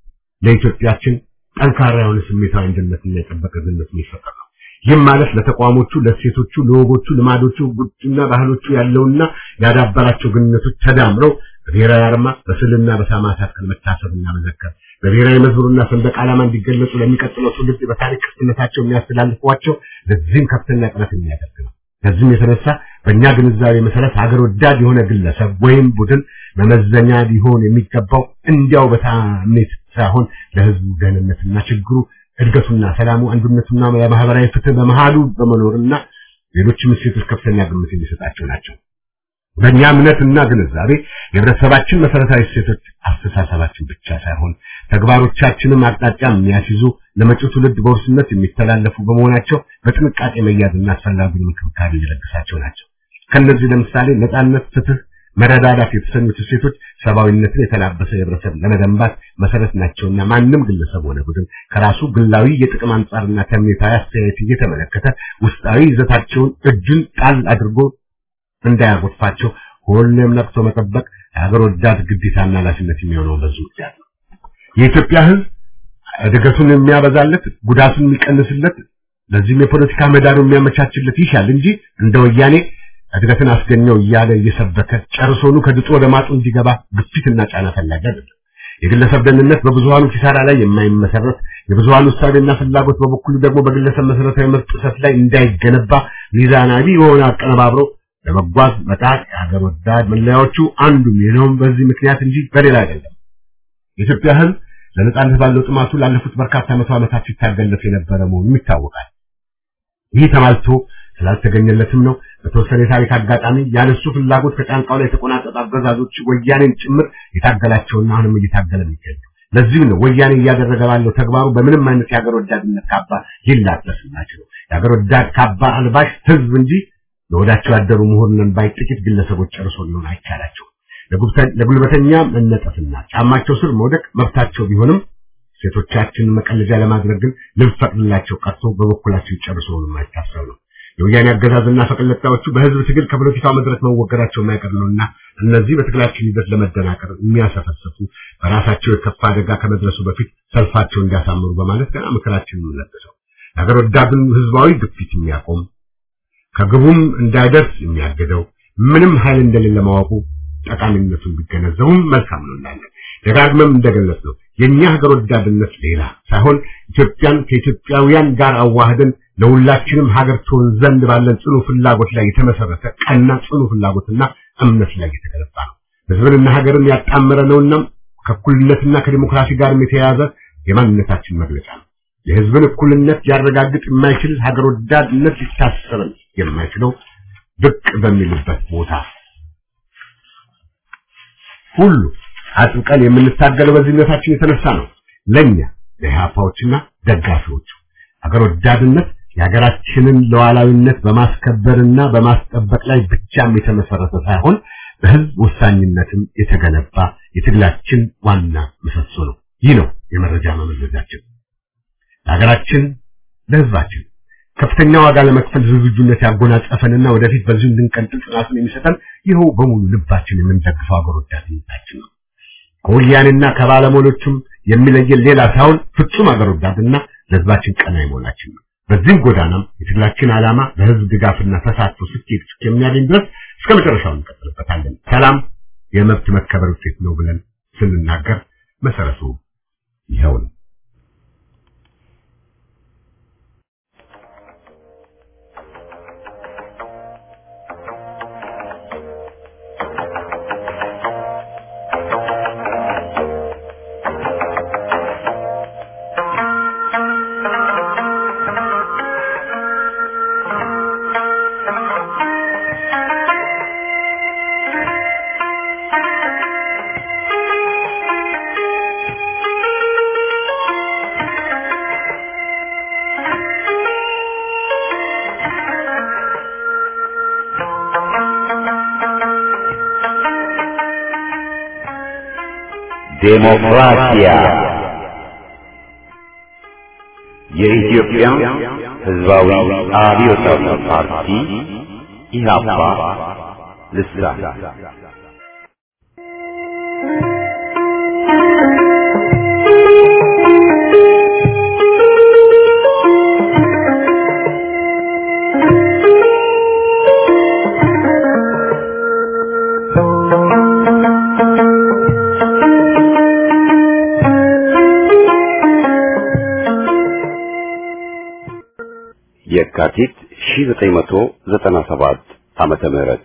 ለኢትዮጵያችን ጠንካራ የሆነ ስሜታዊ አንድነትና የጠበቀ ግንኙነት የሚፈጠር ነው። ይህም ማለት ለተቋሞቹ ለእሴቶቹ ለወጎቹ ልማዶቹ ጉድና ባህሎቹ ያለውና ያዳበራቸው ግንኙነቶች ተዳምረው በብሔራዊ አርማ በስዕልና በሰማዕታት ቀን መታሰብና መዘከር በብሔራዊ መዝሙርና ሰንደቅ ዓላማ እንዲገለጹ ለሚቀጥለው ትውልድ በታሪክ ቅርስነታቸው የሚያስተላልፏቸው ለዚህም ከፍተኛ ጥረት የሚያደርግ ነው። ከዚህም የተነሳ በእኛ ግንዛቤ መሰረት ሀገር ወዳድ የሆነ ግለሰብ ወይም ቡድን መመዘኛ ሊሆን የሚገባው እንዲያው በታምኔት ሳይሆን ለህዝቡ ደህንነትና ችግሩ እድገቱና ሰላሙ አንድነቱና የማህበራዊ ፍትህ በመሃሉ በመኖርና ሌሎችም እሴቶች ከፍተኛ ግምት የሚሰጣቸው ናቸው። በእኛ እምነትና ግንዛቤ የህብረተሰባችን መሰረታዊ እሴቶች አስተሳሰባችን ብቻ ሳይሆን ተግባሮቻችንም አቅጣጫ የሚያስይዙ ለመጪው ትውልድ በውርስነት የሚተላለፉ በመሆናቸው በጥንቃቄ መያዝና አስፈላጊውን እንክብካቤ የሚለግሳቸው ናቸው። ከነዚህ ለምሳሌ ነጻነት፣ ፍትህ፣ መረዳዳት የተሰኙት እሴቶች ሰብአዊነትን የተላበሰ የህብረተሰብ ለመገንባት መሰረት ናቸውና ማንም ግለሰብ ሆነ ቡድን ከራሱ ግላዊ የጥቅም አንጻርና ተምኔታዊ አስተያየት እየተመለከተ ውስጣዊ ይዘታቸውን እጁን ጣል አድርጎ እንዳያጎድፋቸው ሁሌም ነቅቶ መጠበቅ የሀገር ወዳድ ግዴታና ኃላፊነት የሚሆነው በዚህ ምክንያት ነው። የኢትዮጵያ ህዝብ እድገቱን የሚያበዛለት ጉዳቱን የሚቀንስለት ለዚህም የፖለቲካ ምህዳሩን የሚያመቻችለት ይሻል እንጂ እንደ ወያኔ እድገትን አስገኘው እያለ እየሰበከ ጨርሶኑ ከድጡ ወደ ማጡ እንዲገባ ግፊትና ጫና ፈላጊ አይደለም። የግለሰብ ደህንነት በብዙሃኑ ኪሳራ ላይ የማይመሰረት የብዙሃኑ ውሳኔና ፍላጎት በበኩሉ ደግሞ በግለሰብ መሰረታዊ መብት ጥሰት ላይ እንዳይገነባ ሚዛናዊ የሆነ አቀነባብሮ ለመጓዝ መጣር የሀገር ወዳድ መለያዎቹ አንዱ ነው። በዚህ ምክንያት እንጂ በሌላ አይደለም። የኢትዮጵያ ህዝብ ለነጻነት ባለው ጥማቱ ላለፉት በርካታ መቶ ዓመታት ሲታገለት የነበረ መሆኑ ይታወቃል። ይህ ተማልቶ ስላልተገኘለትም ነው በተወሰነ የታሪክ አጋጣሚ ያለሱ ፍላጎት ከጫንቃው ላይ የተቆናጠጠ አገዛዞች ወያኔን ጭምር የታገላቸውና አሁንም እየታገለ የሚገኘው። ለዚህ ነው ወያኔ እያደረገ ባለው ተግባሩ በምንም አይነት የሀገር ወዳድነት ካባ ይላበስላቸው የሀገር ወዳድ ካባ አልባሽ ህዝብ እንጂ ለወዳቸው ያደሩ ምሁርነን ባይ ጥቂት ግለሰቦች ጨርሶ ሊሆን አይቻላቸው። ለጉልበተኛ መነጠፍና ጫማቸው ስር መውደቅ መብታቸው ቢሆንም ሴቶቻችን መቀለጃ ለማድረግ ግን ልንፈቅድላቸው ቀርቶ በበኩላቸው ጨርሶ ነው የማይታሰብ ነው። የወያኔ አገዛዝና ፈቀለጣዎቹ በህዝብ ትግል ከፖለቲካው መድረክ መወገዳቸው የማይቀር ነውና እነዚህ በትግላችን ሂደት ለመደናቀር የሚያሰፈሰፉ በራሳቸው የከፋ አደጋ ከመድረሱ በፊት ሰልፋቸውን እንዲያሳምሩ በማለት ገና ምክራችንን እንለግሰው። ሀገር ወዳዱን ህዝባዊ ግፊት የሚያቆም ከግቡም እንዳይደርስ የሚያገደው ምንም ኃይል እንደሌለ ማወቁ ጠቃሚነቱን ቢገነዘቡም መልካም ነው እንላለን። ደጋግመም እንደገለጽነው የኛ ሀገር ወዳድነት ሌላ ሳይሆን ኢትዮጵያን ከኢትዮጵያውያን ጋር አዋህደን ለሁላችንም ሀገር ትሆን ዘንድ ባለን ጽኑ ፍላጎት ላይ የተመሰረተ ቀና ጽኑ ፍላጎትና እምነት ላይ የተገነባ ነው። ህዝብንና ሀገርን ያጣመረ ነውና ከእኩልነትና ከዲሞክራሲ ጋር የተያያዘ የማንነታችን መግለጫ ነው። የህዝብን እኩልነት ሊያረጋግጥ የማይችል ሀገር ወዳድነት ሊታሰብ የማይችለው ብቅ በሚልበት ቦታ ሁሉ አጥብቀን የምንታገለው በዚህነታችን የተነሳ ነው። ለኛ ለኢህአፓዎችና ደጋፊዎቹ ሀገር ወዳድነት የሀገራችንን ሉዓላዊነት በማስከበርና በማስጠበቅ ላይ ብቻም የተመሰረተ ሳይሆን በህዝብ ወሳኝነትም የተገነባ የትግላችን ዋና ምሰሶ ነው። ይህ ነው የመረጃ መመዘጃችን። ለሀገራችን ለህዝባችን ከፍተኛ ዋጋ ለመክፈል ዝግጁነት ያጎናጸፈንና ወደፊት በዚህ እንድንቀጥል ጽናትን የሚሰጠን ይኸው በሙሉ ልባችን የምንደግፈው ሀገር ወዳድነታችን ነው። ከወያኔና ከባለሞሎቹም የሚለየን ሌላ ሳይሆን ፍጹም ሀገር ወዳድና ለህዝባችን ቀናኢ መሆናችን ነው። በዚህም ጎዳናም የትግላችን ዓላማ በህዝብ ድጋፍና ተሳትፎ ስኬት እስከሚያገኝ ድረስ እስከ መጨረሻው እንቀጥልበታለን። ሰላም የመብት መከበር ውጤት ነው ብለን ስንናገር መሰረቱ ይኸው ነው። ዴሞክራሲያ የኢትዮጵያ ሕዝባዊ አብዮታዊ ፓርቲ ኢህአፓ ልሳን የካቲት ሺህ ዘጠኝ መቶ ዘጠና ሰባት ዓመተ ምህረት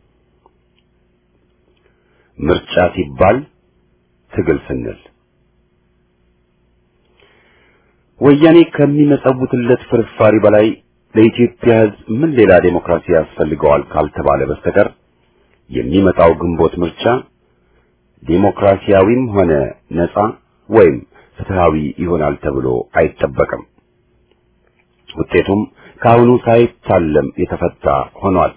ምርጫ ሲባል ትግል ስንል ወያኔ ከሚመጸውትለት ፍርፋሪ በላይ ለኢትዮጵያ ሕዝብ ምን ሌላ ዴሞክራሲ ያስፈልገዋል ካልተባለ በስተቀር የሚመጣው ግንቦት ምርጫ ዴሞክራሲያዊም ሆነ ነፃ ወይም ፍትሃዊ ይሆናል ተብሎ አይጠበቅም። ውጤቱም ካሁኑ ሳይታለም የተፈታ ሆኗል።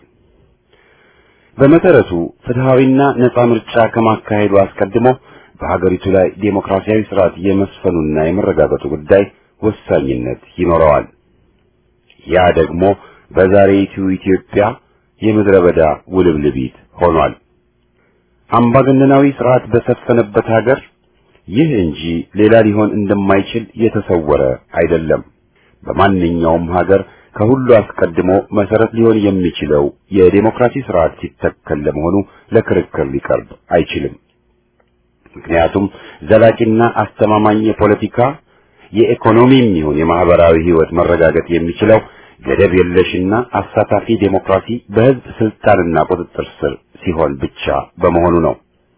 በመሰረቱ ፍትሃዊና ነፃ ምርጫ ከማካሄዱ አስቀድሞ በሀገሪቱ ላይ ዴሞክራሲያዊ ስርዓት የመስፈኑና የመረጋገጡ ጉዳይ ወሳኝነት ይኖረዋል። ያ ደግሞ በዛሬይቱ ኢትዮጵያ የምድረ በዳ ውልብልቢት ሆኗል። አምባገነናዊ ስርዓት በሰፈነበት ሀገር ይህ እንጂ ሌላ ሊሆን እንደማይችል የተሰወረ አይደለም። በማንኛውም ሀገር ከሁሉ አስቀድሞ መሰረት ሊሆን የሚችለው የዴሞክራሲ ስርዓት ሲተከል ለመሆኑ ለክርክር ሊቀርብ አይችልም። ምክንያቱም ዘላቂና አስተማማኝ የፖለቲካ የኢኮኖሚም ይሁን የማህበራዊ ህይወት መረጋገጥ የሚችለው ገደብ የለሽና አሳታፊ ዴሞክራሲ በህዝብ ስልጣንና ቁጥጥር ስር ሲሆን ብቻ በመሆኑ ነው።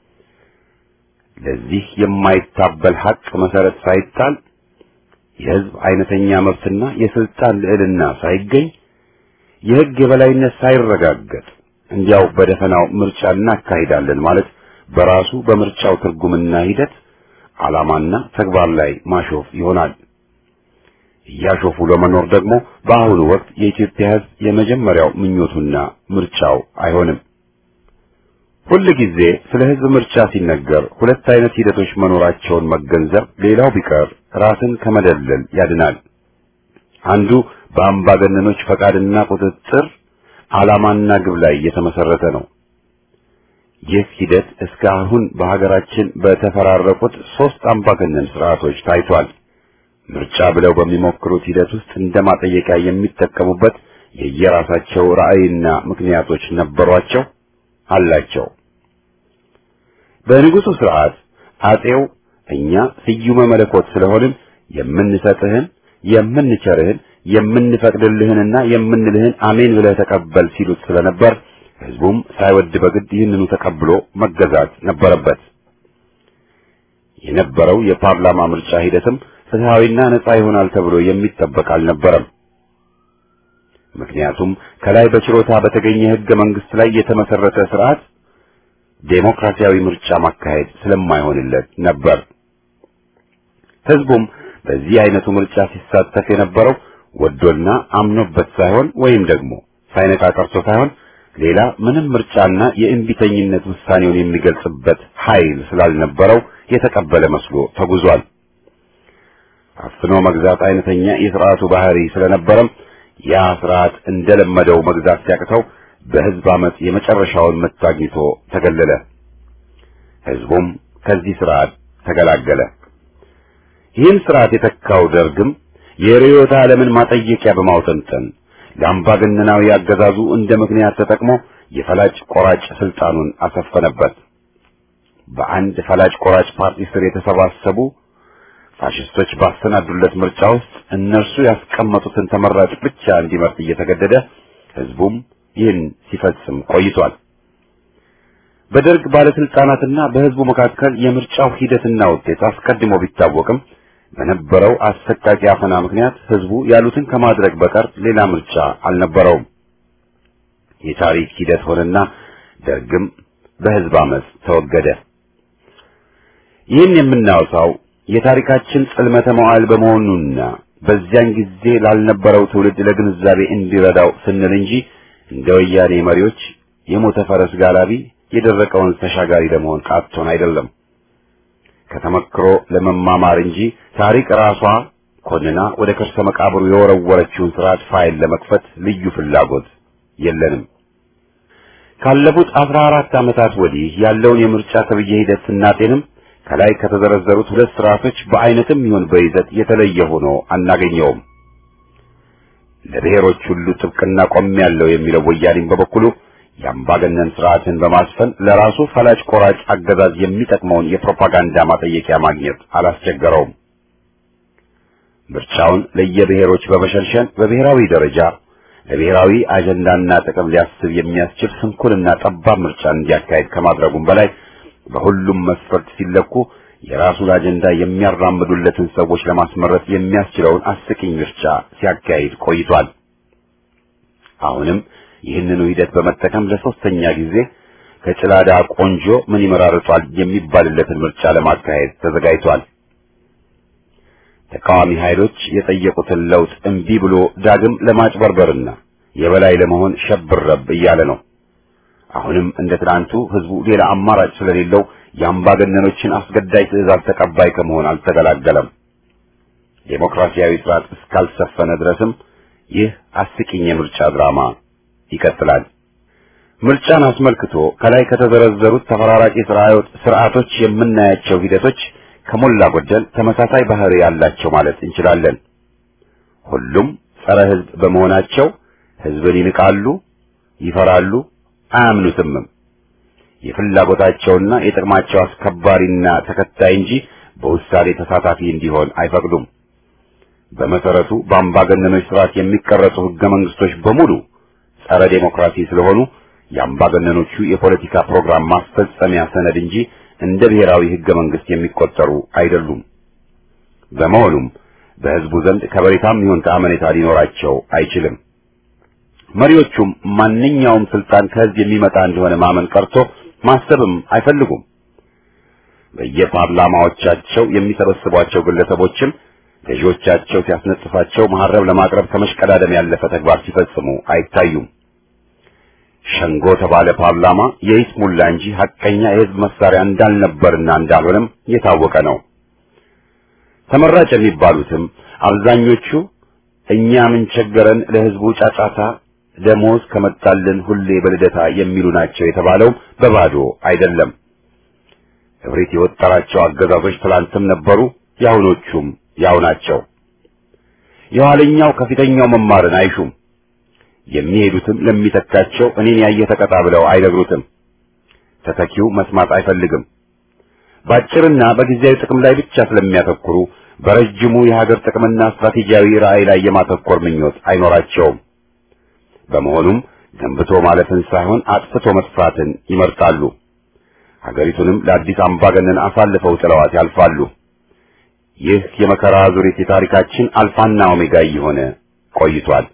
ለዚህ የማይታበል ሀቅ መሰረት ሳይጣል የህዝብ አይነተኛ መብትና የስልጣን ልዕልና ሳይገኝ የህግ የበላይነት ሳይረጋገጥ እንዲያው በደፈናው ምርጫ እናካሂዳለን ማለት በራሱ በምርጫው ትርጉምና ሂደት ዓላማና ተግባር ላይ ማሾፍ ይሆናል። ያሾፉ ለመኖር ደግሞ በአሁኑ ወቅት የኢትዮጵያ ህዝብ የመጀመሪያው ምኞቱና ምርጫው አይሆንም። ሁሉ ጊዜ ስለ ህዝብ ምርጫ ሲነገር ሁለት አይነት ሂደቶች መኖራቸውን መገንዘብ ሌላው ቢቀር ራስን ከመደለል ያድናል። አንዱ በአምባገነኖች ፈቃድና ቁጥጥር ዓላማና ግብ ላይ የተመሰረተ ነው። ይህ ሂደት እስካሁን በሀገራችን በተፈራረቁት ሶስት አምባገነን ስርዓቶች ታይቷል። ምርጫ ብለው በሚሞክሩት ሂደት ውስጥ እንደማጠየቂያ የሚጠቀሙበት የየራሳቸው ራዕይና ምክንያቶች ነበሯቸው አላቸው። በንጉሱ ስርዓት አጼው እኛ ስዩመ መለኮት ስለሆንን የምንሰጥህን የምንቸርህን የምንፈቅድልህንና የምንልህን አሜን ብለህ ተቀበል ሲሉት ስለነበር ህዝቡም ሳይወድ በግድ ይህንኑ ተቀብሎ መገዛት ነበረበት። የነበረው የፓርላማ ምርጫ ሂደትም ፍትሃዊና ነጻ ይሆናል ተብሎ የሚጠበቅ አልነበረም። ምክንያቱም ከላይ በችሮታ በተገኘ ህገ መንግስት ላይ የተመሰረተ ስርዓት ዴሞክራሲያዊ ምርጫ ማካሄድ ስለማይሆንለት ነበር። ህዝቡም በዚህ አይነቱ ምርጫ ሲሳተፍ የነበረው ወዶና አምኖበት ሳይሆን ወይም ደግሞ ሳይነቃ ቀርቶ ሳይሆን ሌላ ምንም ምርጫና የእምቢተኝነት ውሳኔውን የሚገልጽበት ኃይል ስላልነበረው የተቀበለ መስሎ ተጉዟል። አፍኖ መግዛት አይነተኛ የሥርዓቱ ባህሪ ስለነበረም ያ ስርዓት እንደለመደው መግዛት ሲያቅተው በህዝብ አመጽ የመጨረሻውን ምት አግኝቶ ተገለለ። ህዝቡም ከዚህ ስርዓት ተገላገለ። ይህን ስርዓት የተካው ደርግም የርዕዮተ ዓለምን ማጠየቂያ በማውጠንጠን ለአምባገነናዊ አገዛዙ እንደ ምክንያት ተጠቅሞ የፈላጭ ቆራጭ ስልጣኑን አሰፈነበት። በአንድ ፈላጭ ቆራጭ ፓርቲ ስር የተሰባሰቡ ፋሽስቶች ባሰናዱለት ምርጫ ውስጥ እነርሱ ያስቀመጡትን ተመራጭ ብቻ እንዲመርጥ እየተገደደ ህዝቡም ይህን ሲፈጽም ቆይቷል። በደርግ ባለስልጣናትና በህዝቡ መካከል የምርጫው ሂደትና ውጤት አስቀድሞ ቢታወቅም በነበረው አሰቃቂ አፈና ምክንያት ህዝቡ ያሉትን ከማድረግ በቀር ሌላ ምርጫ አልነበረውም። የታሪክ ሂደት ሆነና ደርግም በህዝብ አመጽ ተወገደ። ይህን የምናወሳው የታሪካችን ጽልመተ መዋዕል በመሆኑና በዚያን ጊዜ ላልነበረው ትውልድ ለግንዛቤ እንዲረዳው ስንል እንጂ እንደ ወያኔ መሪዎች የሞተ ፈረስ ጋላቢ የደረቀውን ተሻጋሪ ለመሆን ቃቶን አይደለም። ከተመክሮ ለመማማር እንጂ ታሪክ ራሷ ኮንና ወደ ከርሰ መቃብሩ የወረወረችውን ስርዓት ፋይል ለመክፈት ልዩ ፍላጎት የለንም። ካለፉት አስራ አራት ዓመታት ወዲህ ያለውን የምርጫ ተብዬ ሂደት ስናጤንም ከላይ ከተዘረዘሩት ሁለት ስርዓቶች በአይነትም ይሁን በይዘት የተለየ ሆኖ አናገኘውም። ለብሔሮች ሁሉ ጥብቅና ቆሜያለሁ የሚለው ወያኔም በበኩሉ የአምባገነን ስርዓትን በማስፈን ለራሱ ፈላጭ ቆራጭ አገዛዝ የሚጠቅመውን የፕሮፓጋንዳ ማጠየቂያ ማግኘት አላስቸገረውም። ምርጫውን ለየብሔሮች በመሸንሸን በብሔራዊ ደረጃ ለብሔራዊ አጀንዳና ጥቅም ሊያስብ የሚያስችል ስንኩልና ጠባብ ምርጫ እንዲያካሄድ ከማድረጉም በላይ በሁሉም መስፈርት ሲለኩ የራሱን አጀንዳ የሚያራምዱለትን ሰዎች ለማስመረጥ የሚያስችለውን አስቂኝ ምርጫ ሲያካሂድ ቆይቷል። አሁንም ይህንኑ ሂደት በመጠቀም ለሶስተኛ ጊዜ ከጭላዳ ቆንጆ ምን ይመራርጧል የሚባልለትን ምርጫ ለማካሄድ ተዘጋጅቷል። ተቃዋሚ ኃይሎች የጠየቁትን ለውጥ እምቢ ብሎ ዳግም ለማጭበርበርና የበላይ ለመሆን ሸብረብ እያለ ነው። አሁንም እንደ ትናንቱ ህዝቡ ሌላ አማራጭ ስለሌለው የአምባገነኖችን አስገዳይ ትዕዛዝ ተቀባይ ከመሆን አልተገላገለም። ዴሞክራሲያዊ ስርዓት እስካልሰፈነ ድረስም ይህ አስቂኝ የምርጫ ድራማ ይቀጥላል። ምርጫን አስመልክቶ ከላይ ከተዘረዘሩት ተፈራራቂ ስርዓቶች የምናያቸው ሂደቶች ከሞላ ጎደል ተመሳሳይ ባህሪ ያላቸው ማለት እንችላለን። ሁሉም ጸረ ህዝብ በመሆናቸው ህዝብን ይንቃሉ፣ ይፈራሉ፣ አያምኑትም። የፍላጎታቸውና የጥቅማቸው አስከባሪና ተከታይ እንጂ በውሳኔ ተሳታፊ እንዲሆን አይፈቅዱም። በመሰረቱ በአምባገነኖች ስርዓት የሚቀረጹ ህገ መንግስቶች በሙሉ ጸረ ዴሞክራሲ ስለሆኑ የአምባገነኖቹ የፖለቲካ ፕሮግራም ማስፈጸሚያ ሰነድ እንጂ እንደ ብሔራዊ ህገ መንግስት የሚቆጠሩ አይደሉም። በመሆኑም በህዝቡ ዘንድ ከበሬታም ይሁን ተአማኒታ ሊኖራቸው አይችልም። መሪዎቹም ማንኛውም ስልጣን ከህዝብ የሚመጣ እንደሆነ ማመን ቀርቶ ማሰብም አይፈልጉም። በየፓርላማዎቻቸው የሚሰበስቧቸው ግለሰቦችም ገዢዎቻቸው ሲያስነጽፋቸው መሐረብ ለማቅረብ ከመሽቀዳደም ያለፈ ተግባር ሲፈጽሙ አይታዩም። ሸንጎ ተባለ ፓርላማ የይስሙላ እንጂ ሐቀኛ የህዝብ መሳሪያ እንዳልነበርና እንዳልሆነም የታወቀ ነው። ተመራጭ የሚባሉትም አብዛኞቹ እኛ ምን ቸገረን ለህዝቡ ጫጫታ ደሞዝ ከመጣልን ሁሌ በልደታ የሚሉ ናቸው የተባለው በባዶ አይደለም። እብሪት የወጠራቸው አገዛዞች ትላንትም ነበሩ፣ ያሁኖቹም ያው ናቸው። የኋለኛው ከፊተኛው መማርን አይሹም። የሚሄዱትም ለሚተካቸው እኔን ያየ ተቀጣ ብለው አይነግሩትም። ተተኪው መስማት አይፈልግም። ባጭርና በጊዜያዊ ጥቅም ላይ ብቻ ስለሚያተኩሩ በረጅሙ የሀገር ጥቅምና ስትራቴጂያዊ ራዕይ ላይ የማተኮር ምኞት አይኖራቸውም። በመሆኑም ገንብቶ ማለፍን ሳይሆን አጥፍቶ መጥፋትን ይመርጣሉ። ሀገሪቱንም ለአዲስ አምባገነን አሳልፈው ጥለዋት ያልፋሉ። ይህ የመከራ ዙሪት የታሪካችን አልፋና ኦሜጋ እየሆነ ቆይቷል።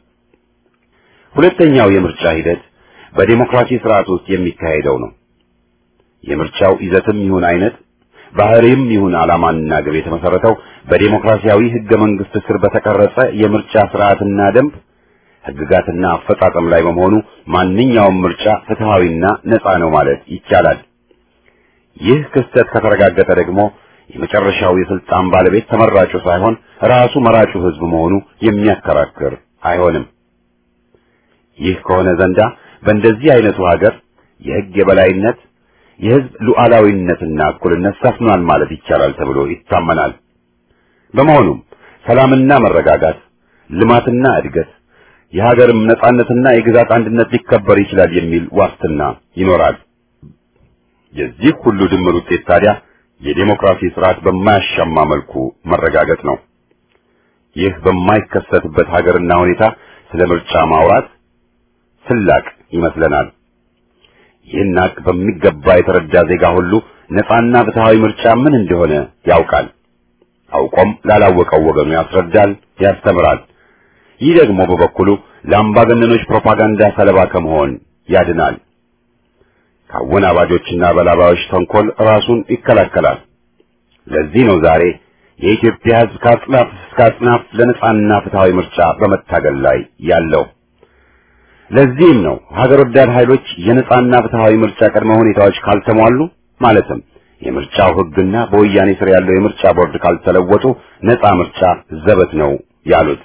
ሁለተኛው የምርጫ ሂደት በዲሞክራሲ ስርዓት ውስጥ የሚካሄደው ነው። የምርጫው ይዘትም ይሁን አይነት ባህሪም ይሁን ዓላማና ግብ የተመሰረተው በዲሞክራሲያዊ ህገ መንግስት ስር በተቀረጸ የምርጫ ስርዓትና ደንብ ህግጋትና አፈጻጸም ላይ በመሆኑ ማንኛውም ምርጫ ፍትሃዊና ነፃ ነው ማለት ይቻላል። ይህ ክስተት ከተረጋገጠ ደግሞ የመጨረሻው የስልጣን ባለቤት ተመራጩ ሳይሆን ራሱ መራጩ ህዝብ መሆኑ የሚያከራክር አይሆንም። ይህ ከሆነ ዘንዳ በእንደዚህ አይነቱ ሀገር የህግ የበላይነት የህዝብ ሉዓላዊነትና እኩልነት ሰፍኗል ማለት ይቻላል ተብሎ ይታመናል። በመሆኑም ሰላምና መረጋጋት፣ ልማትና እድገት፣ የሀገርም ነጻነትና የግዛት አንድነት ሊከበር ይችላል የሚል ዋስትና ይኖራል። የዚህ ሁሉ ድምር ውጤት ታዲያ የዲሞክራሲ ስርዓት በማያሻማ መልኩ መረጋገጥ ነው። ይህ በማይከሰትበት ሀገርና ሁኔታ ስለ ምርጫ ማውራት ስላቅ ይመስለናል። ይህን ሀቅ በሚገባ የተረዳ ዜጋ ሁሉ ነፃና ፍትሃዊ ምርጫ ምን እንደሆነ ያውቃል። አውቆም ላላወቀው ወገኑ ያስረዳል፣ ያስተምራል። ይህ ደግሞ በበኩሉ ለአምባገነኖች ፕሮፓጋንዳ ሰለባ ከመሆን ያድናል። ከአወናባጆችና በላባዮች ተንኮል ራሱን ይከላከላል። ለዚህ ነው ዛሬ የኢትዮጵያ ሕዝብ ከአጽናፍ እስከ አጽናፍ ለነፃና ፍትሃዊ ምርጫ በመታገል ላይ ያለው። ለዚህም ነው ሀገር ወዳድ ኃይሎች የነጻና ፍትሃዊ ምርጫ ቅድመ ሁኔታዎች ካልተሟሉ ማለትም የምርጫው ሕግና በወያኔ ስር ያለው የምርጫ ቦርድ ካልተለወጡ ነጻ ምርጫ ዘበት ነው ያሉት።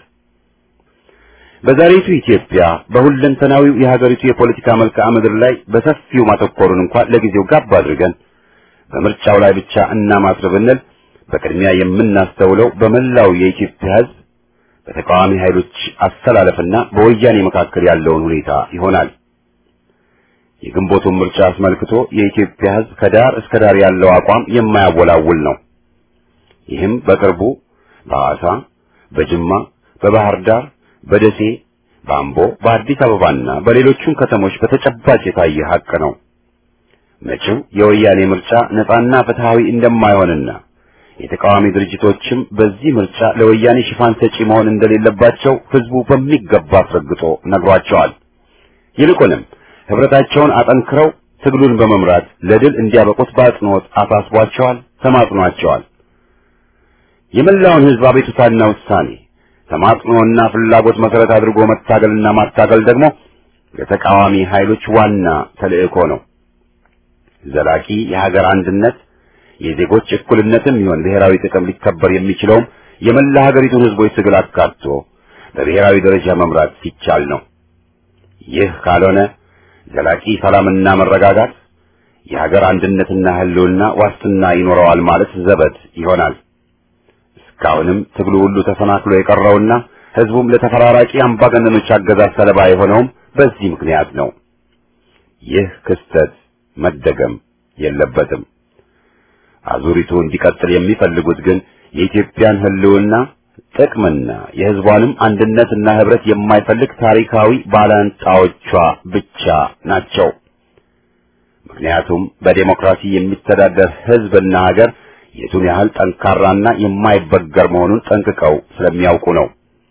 በዛሬቱ ኢትዮጵያ በሁለንተናዊው የሀገሪቱ የፖለቲካ መልክዓ ምድር ላይ በሰፊው ማተኮሩን እንኳን ለጊዜው ጋብ አድርገን በምርጫው ላይ ብቻ እናማትር ብንል በቅድሚያ የምናስተውለው በመላው የኢትዮጵያ ሕዝብ በተቃዋሚ ኃይሎች አስተላለፍና በወያኔ መካከል ያለውን ሁኔታ ይሆናል። የግንቦቱን ምርጫ አስመልክቶ የኢትዮጵያ ሕዝብ ከዳር እስከ ዳር ያለው አቋም የማያወላውል ነው። ይህም በቅርቡ በሐዋሳ፣ በጅማ፣ በባህር ዳር፣ በደሴ፣ በአምቦ፣ በአዲስ አበባና በሌሎችም ከተሞች በተጨባጭ የታየ ሀቅ ነው። መጪው የወያኔ ምርጫ ነፃና ፍትሃዊ እንደማይሆንና የተቃዋሚ ድርጅቶችም በዚህ ምርጫ ለወያኔ ሽፋን ሰጪ መሆን እንደሌለባቸው ህዝቡ በሚገባ አስረግጦ ነግሯቸዋል። ይልቁንም ህብረታቸውን አጠንክረው ትግሉን በመምራት ለድል እንዲያበቁት በአጽንኦት አሳስቧቸዋል፣ ተማጽኗቸዋል። የመላውን ህዝብ አቤቱታና ውሳኔ ተማጽኖና ፍላጎት መሰረት አድርጎ መታገልና ማታገል ደግሞ ለተቃዋሚ ኃይሎች ዋና ተልእኮ ነው። ዘላቂ የሀገር አንድነት የዜጎች እኩልነትም ይሁን ብሔራዊ ጥቅም ሊከበር የሚችለውም የመላ ሀገሪቱን ህዝቦች ትግል አካቶ በብሔራዊ ደረጃ መምራት ሲቻል ነው። ይህ ካልሆነ ዘላቂ ሰላምና መረጋጋት የሀገር አንድነትና ህልውና ዋስትና ይኖረዋል ማለት ዘበት ይሆናል። እስካሁንም ትግሉ ሁሉ ተሰናክሎ የቀረውና ህዝቡም ለተፈራራቂ አምባገነኖች አገዛዝ ሰለባ የሆነውም በዚህ ምክንያት ነው። ይህ ክስተት መደገም የለበትም። አዙሪቱ እንዲቀጥል የሚፈልጉት ግን የኢትዮጵያን ህልውና ጥቅምና የህዝቧንም አንድነትና ህብረት የማይፈልግ ታሪካዊ ባላንጣዎቿ ብቻ ናቸው። ምክንያቱም በዲሞክራሲ የሚተዳደር ህዝብና ሀገር የቱን ያህል ጠንካራና የማይበገር መሆኑን ጠንቅቀው ስለሚያውቁ ነው።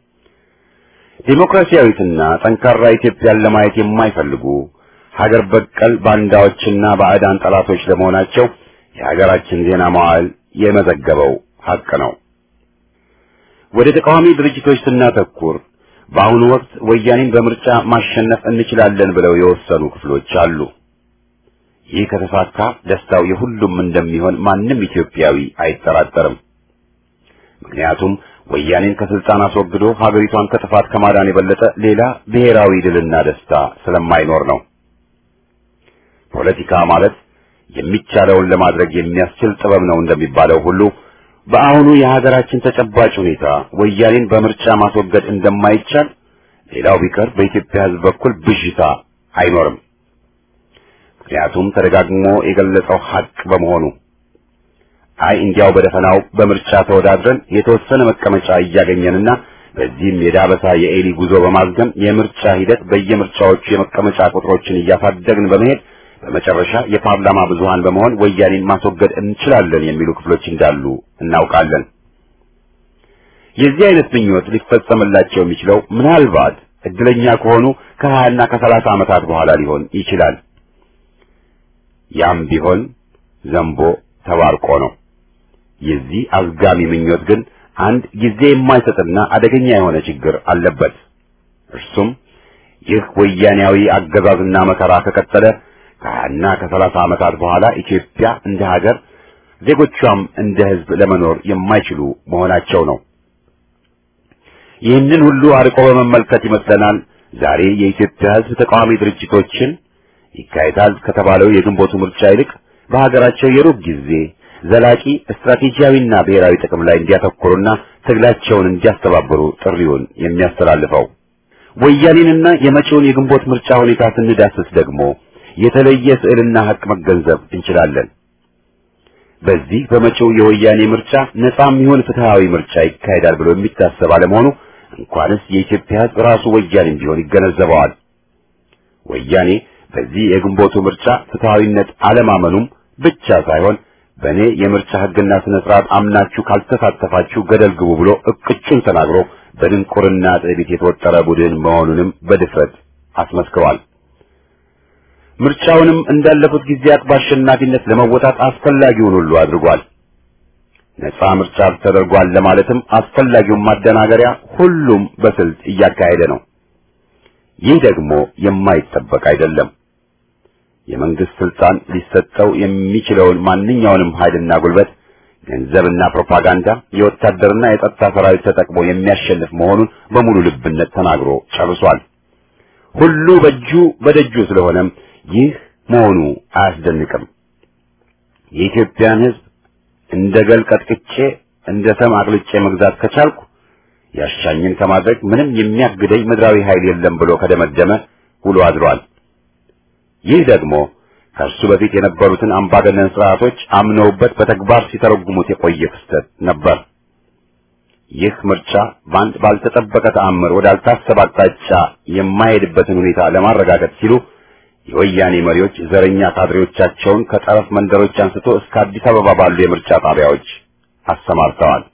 ዲሞክራሲያዊትና ጠንካራ ኢትዮጵያን ለማየት የማይፈልጉ ሀገር በቀል ባንዳዎችና ባዕዳን ጠላቶች ለመሆናቸው የሀገራችን ዜና መዋዕል የመዘገበው ሀቅ ነው። ወደ ተቃዋሚ ድርጅቶች ስናተኩር በአሁኑ ወቅት ወያኔን በምርጫ ማሸነፍ እንችላለን ብለው የወሰኑ ክፍሎች አሉ። ይህ ከተሳካ ደስታው የሁሉም እንደሚሆን ማንም ኢትዮጵያዊ አይጠራጠርም። ምክንያቱም ወያኔን ከስልጣን አስወግዶ ሀገሪቷን ከጥፋት ከማዳን የበለጠ ሌላ ብሔራዊ ድልና ደስታ ስለማይኖር ነው። ፖለቲካ ማለት የሚቻለውን ለማድረግ የሚያስችል ጥበብ ነው እንደሚባለው ሁሉ በአሁኑ የሀገራችን ተጨባጭ ሁኔታ ወያኔን በምርጫ ማስወገድ እንደማይቻል ሌላው ቢቀር በኢትዮጵያ ሕዝብ በኩል ብዥታ አይኖርም። ምክንያቱም ተደጋግሞ የገለጸው ሀቅ በመሆኑ አይ እንዲያው በደፈናው በምርጫ ተወዳድረን የተወሰነ መቀመጫ እያገኘንና በዚህም የዳበሳ የኤሊ ጉዞ በማዝገም የምርጫ ሂደት በየምርጫዎቹ የመቀመጫ ቁጥሮችን እያሳደግን በመሄድ በመጨረሻ የፓርላማ ብዙሃን በመሆን ወያኔን ማስወገድ እንችላለን የሚሉ ክፍሎች እንዳሉ እናውቃለን። የዚህ አይነት ምኞት ሊፈጸምላቸው የሚችለው ምናልባት እድለኛ ከሆኑ ከሀያ እና ከሰላሳ ዓመታት በኋላ ሊሆን ይችላል። ያም ቢሆን ዘንቦ ተባርቆ ነው። የዚህ አዝጋሚ ምኞት ግን አንድ ጊዜ የማይሰጥና አደገኛ የሆነ ችግር አለበት። እርሱም ይህ ወያኔያዊ አገዛዝና መከራ ከቀጠለ ከሀያና ከሰላሳ ዓመታት በኋላ ኢትዮጵያ እንደ ሀገር ዜጎቿም እንደ ሕዝብ ለመኖር የማይችሉ መሆናቸው ነው። ይህንን ሁሉ አርቆ በመመልከት ይመስለናል ዛሬ የኢትዮጵያ ሕዝብ ተቃዋሚ ድርጅቶችን ይካሄዳል ከተባለው የግንቦቱ ምርጫ ይልቅ በሀገራቸው የሩብ ጊዜ ዘላቂ ስትራቴጂያዊና ብሔራዊ ጥቅም ላይ እንዲያተኩሩና ትግላቸውን እንዲያስተባብሩ ጥሪውን የሚያስተላልፈው። ወያኔንና የመጪውን የግንቦት ምርጫ ሁኔታ ስንዳስስ ደግሞ የተለየ ስዕልና ሀቅ መገንዘብ እንችላለን። በዚህ በመጪው የወያኔ ምርጫ ነጻም ይሁን ፍትሃዊ ምርጫ ይካሄዳል ብሎ የሚታሰብ አለመሆኑ እንኳንስ የኢትዮጵያ ሕዝብ ራሱ ወያኔም ቢሆን ይገነዘበዋል። ወያኔ በዚህ የግንቦቱ ምርጫ ፍትሃዊነት አለማመኑም ብቻ ሳይሆን በእኔ የምርጫ ሕግና ስነ ስርዓት አምናችሁ ካልተሳተፋችሁ ገደል ግቡ ብሎ እቅጩን ተናግሮ በድንቁርና ጥቢት የተወጠረ ቡድን መሆኑንም በድፍረት አስመስክሯል። ምርጫውንም እንዳለፉት ጊዜያት በአሸናፊነት ለመወጣት አስፈላጊውን ሁሉ አድርጓል። ነጻ ምርጫ ተደርጓል ለማለትም አስፈላጊውን ማደናገሪያ ሁሉም በስልት እያካሄደ ነው። ይህ ደግሞ የማይጠበቅ አይደለም። የመንግስት ስልጣን ሊሰጠው የሚችለውን ማንኛውንም ኃይልና ጉልበት፣ ገንዘብና ፕሮፓጋንዳ፣ የወታደርና የጸጥታ ሰራዊት ተጠቅሞ የሚያሸንፍ መሆኑን በሙሉ ልብነት ተናግሮ ጨርሷል። ሁሉ በእጁ በደጁ ስለሆነም ይህ መሆኑ አያስደንቅም። የኢትዮጵያን ሕዝብ እንደ ገል ቀጥቅጬ እንደ ሰም አቅልጬ መግዛት ከቻልኩ ያሻኝን ከማድረግ ምንም የሚያግደኝ ምድራዊ ኃይል የለም ብሎ ከደመደመ ውሎ አድሯል። ይህ ደግሞ ከእርሱ በፊት የነበሩትን አምባገነን ስርዓቶች አምነውበት በተግባር ሲተረጉሙት የቆየ ክስተት ነበር። ይህ ምርጫ በአንድ ባልተጠበቀ ተአምር ወዳልታሰበ አቅጣጫ የማይሄድበትን ሁኔታ ለማረጋገጥ ሲሉ የወያኔ መሪዎች ዘረኛ ካድሬዎቻቸውን ከጠረፍ መንደሮች አንስቶ እስከ አዲስ አበባ ባሉ የምርጫ ጣቢያዎች አሰማርተዋል።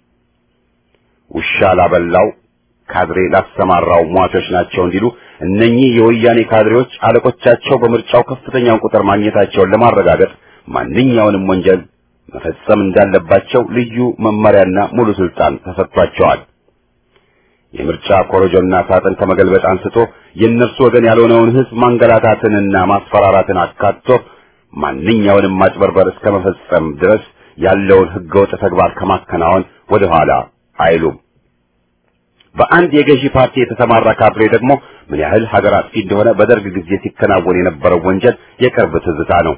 ውሻ ላበላው ካድሬ ላሰማራው ሟቾች ናቸው እንዲሉ እነኚህ የወያኔ ካድሬዎች አለቆቻቸው በምርጫው ከፍተኛውን ቁጥር ማግኘታቸውን ለማረጋገጥ ማንኛውንም ወንጀል መፈጸም እንዳለባቸው ልዩ መመሪያና ሙሉ ስልጣን ተሰጥቷቸዋል። የምርጫ ኮረጆና ሳጥን ከመገልበጥ አንስቶ የእነርሱ ወገን ያልሆነውን ሕዝብ ማንገላታትንና ማስፈራራትን አካቶ ማንኛውንም ማጭበርበር እስከ መፈጸም ድረስ ያለውን ሕገወጥ ተግባር ከማከናወን ወደ ኋላ አይሉም። በአንድ የገዢ ፓርቲ የተሰማራ ካድሬ ደግሞ ምን ያህል ሀገር አጥፊ እንደሆነ በደርግ ጊዜ ሲከናወን የነበረው ወንጀል የቅርብ ትዝታ ነው።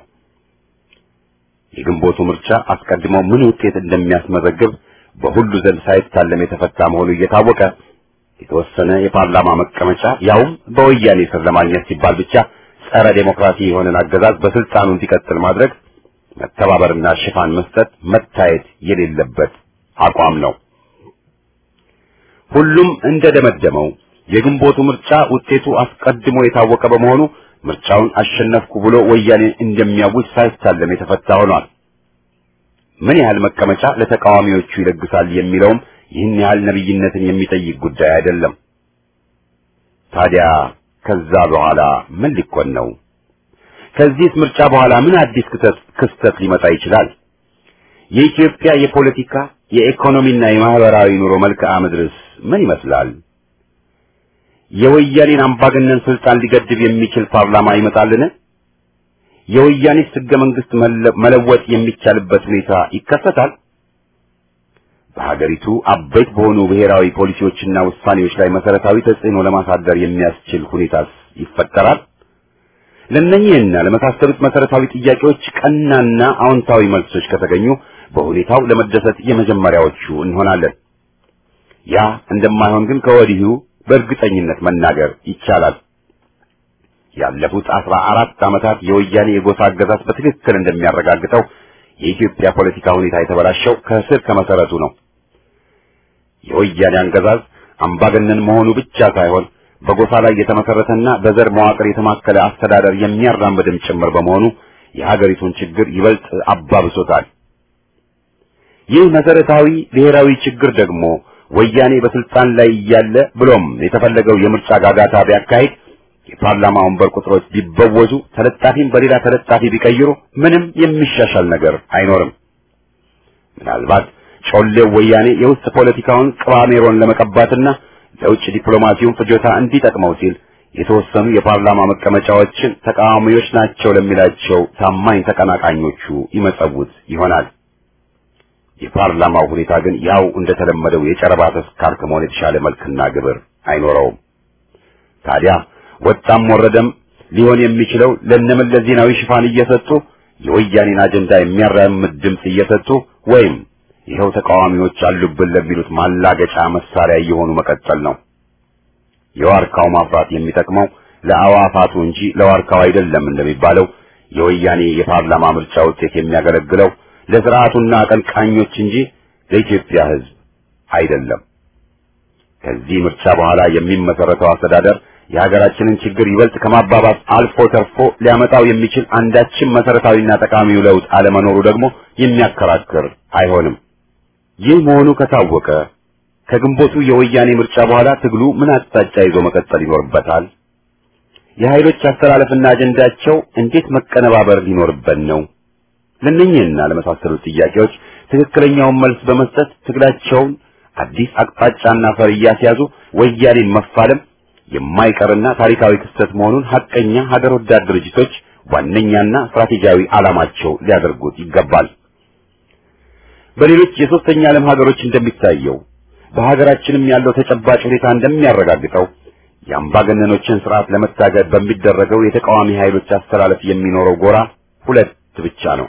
የግንቦቱ ምርጫ አስቀድሞ ምን ውጤት እንደሚያስመዘግብ በሁሉ ዘንድ ሳይታለም የተፈታ መሆኑ እየታወቀ የተወሰነ የፓርላማ መቀመጫ ያውም በወያኔ ስር ለማግኘት ሲባል ብቻ ጸረ ዴሞክራሲ የሆነን አገዛዝ በስልጣኑ እንዲቀጥል ማድረግ መተባበርና ሽፋን መስጠት መታየት የሌለበት አቋም ነው። ሁሉም እንደደመደመው የግንቦቱ ምርጫ ውጤቱ አስቀድሞ የታወቀ በመሆኑ ምርጫውን አሸነፍኩ ብሎ ወያኔ እንደሚያውጅ ሳይታለም የተፈታ ሆኗል። ምን ያህል መቀመጫ ለተቃዋሚዎቹ ይለግሳል የሚለውም ይህን ያህል ነብይነትን የሚጠይቅ ጉዳይ አይደለም። ታዲያ ከዛ በኋላ ምን ሊኮን ነው? ከዚህ ምርጫ በኋላ ምን አዲስ ክስተት ሊመጣ ይችላል? የኢትዮጵያ የፖለቲካ የኢኮኖሚና የማህበራዊ ኑሮ መልክዓ ምድርስ ምን ይመስላል? የወያኔን አምባገነን ስልጣን ሊገድብ የሚችል ፓርላማ ይመጣልን? የወያኔስ ሕገ መንግስት መለወጥ የሚቻልበት ሁኔታ ይከሰታል? በሀገሪቱ አበይት በሆኑ ብሔራዊ ፖሊሲዎችና ውሳኔዎች ላይ መሰረታዊ ተጽዕኖ ለማሳደር የሚያስችል ሁኔታስ ይፈጠራል? ለእነኚህና ለመሳሰሉት መሰረታዊ ጥያቄዎች ቀናና አዎንታዊ መልሶች ከተገኙ በሁኔታው ለመደሰት የመጀመሪያዎቹ እንሆናለን። ያ እንደማይሆን ግን ከወዲሁ በእርግጠኝነት መናገር ይቻላል። ያለፉት አስራ አራት ዓመታት የወያኔ የጎሳ አገዛዝ በትክክል እንደሚያረጋግጠው የኢትዮጵያ ፖለቲካ ሁኔታ የተበላሸው ከስር ከመሰረቱ ነው። የወያኔ አገዛዝ አምባገነን መሆኑ ብቻ ሳይሆን በጎሳ ላይ የተመሰረተና በዘር መዋቅር የተማከለ አስተዳደር የሚያራምድም ጭምር በመሆኑ የሀገሪቱን ችግር ይበልጥ አባብሶታል። ይህ መሰረታዊ ብሔራዊ ችግር ደግሞ ወያኔ በስልጣን ላይ እያለ ብሎም የተፈለገው የምርጫ ጋጋታ ቢያካሂድ የፓርላማ ወንበር ቁጥሮች ቢበወዙ ተለጣፊም በሌላ ተለጣፊ ቢቀይሩ ምንም የሚሻሻል ነገር አይኖርም። ምናልባት ጮሌው ወያኔ የውስጥ ፖለቲካውን ቅባሜሮን ለመቀባትና ለውጭ ዲፕሎማሲውን ፍጆታ እንዲጠቅመው ሲል የተወሰኑ የፓርላማ መቀመጫዎችን ተቃዋሚዎች ናቸው ለሚላቸው ታማኝ ተቀናቃኞቹ ይመጸውት ይሆናል። የፓርላማው ሁኔታ ግን ያው እንደተለመደው የጨረባ ተስካር ከመሆን የተሻለ መልክና ግብር አይኖረውም። ታዲያ ወጣም ወረደም ሊሆን የሚችለው ለነመለስ ዜናዊ ሽፋን እየሰጡ የወያኔን አጀንዳ የሚያራምድ ድምጽ እየሰጡ ወይም ይኸው ተቃዋሚዎች አሉብን ለሚሉት ማላገጫ መሳሪያ እየሆኑ መቀጠል ነው። የዋርካው ማፍራት የሚጠቅመው ለአዋፋቱ እንጂ ለዋርካው አይደለም እንደሚባለው የወያኔ የፓርላማ ምርጫ ውጤት የሚያገለግለው ለሥርዓቱና አቀንቃኞች እንጂ ለኢትዮጵያ ሕዝብ አይደለም። ከዚህ ምርጫ በኋላ የሚመሰረተው አስተዳደር የሀገራችንን ችግር ይበልጥ ከማባባስ አልፎ ተርፎ ሊያመጣው የሚችል አንዳችም መሰረታዊና ጠቃሚው ለውጥ አለመኖሩ ደግሞ የሚያከራክር አይሆንም። ይህ መሆኑ ከታወቀ ከግንቦቱ የወያኔ ምርጫ በኋላ ትግሉ ምን አቅጣጫ ይዞ መቀጠል ይኖርበታል? የኃይሎች አስተላለፍና አጀንዳቸው እንዴት መቀነባበር ሊኖርበት ነው? ለእነኚህና ለመሳሰሉት ጥያቄዎች ትክክለኛውን መልስ በመስጠት ትግላቸውን አዲስ አቅጣጫና ፈር እያስያዙ ወያኔን መፋለም የማይቀርና ታሪካዊ ክስተት መሆኑን ሐቀኛ ሀገር ወዳድ ድርጅቶች ዋነኛና ስትራቴጂያዊ ዓላማቸው ሊያደርጉት ይገባል። በሌሎች የሶስተኛ ዓለም ሀገሮች እንደሚታየው በሀገራችንም ያለው ተጨባጭ ሁኔታ እንደሚያረጋግጠው የአምባገነኖችን ስርዓት ለመታገል በሚደረገው የተቃዋሚ ኃይሎች አስተላለፍ የሚኖረው ጎራ ሁለት ብቻ ነው።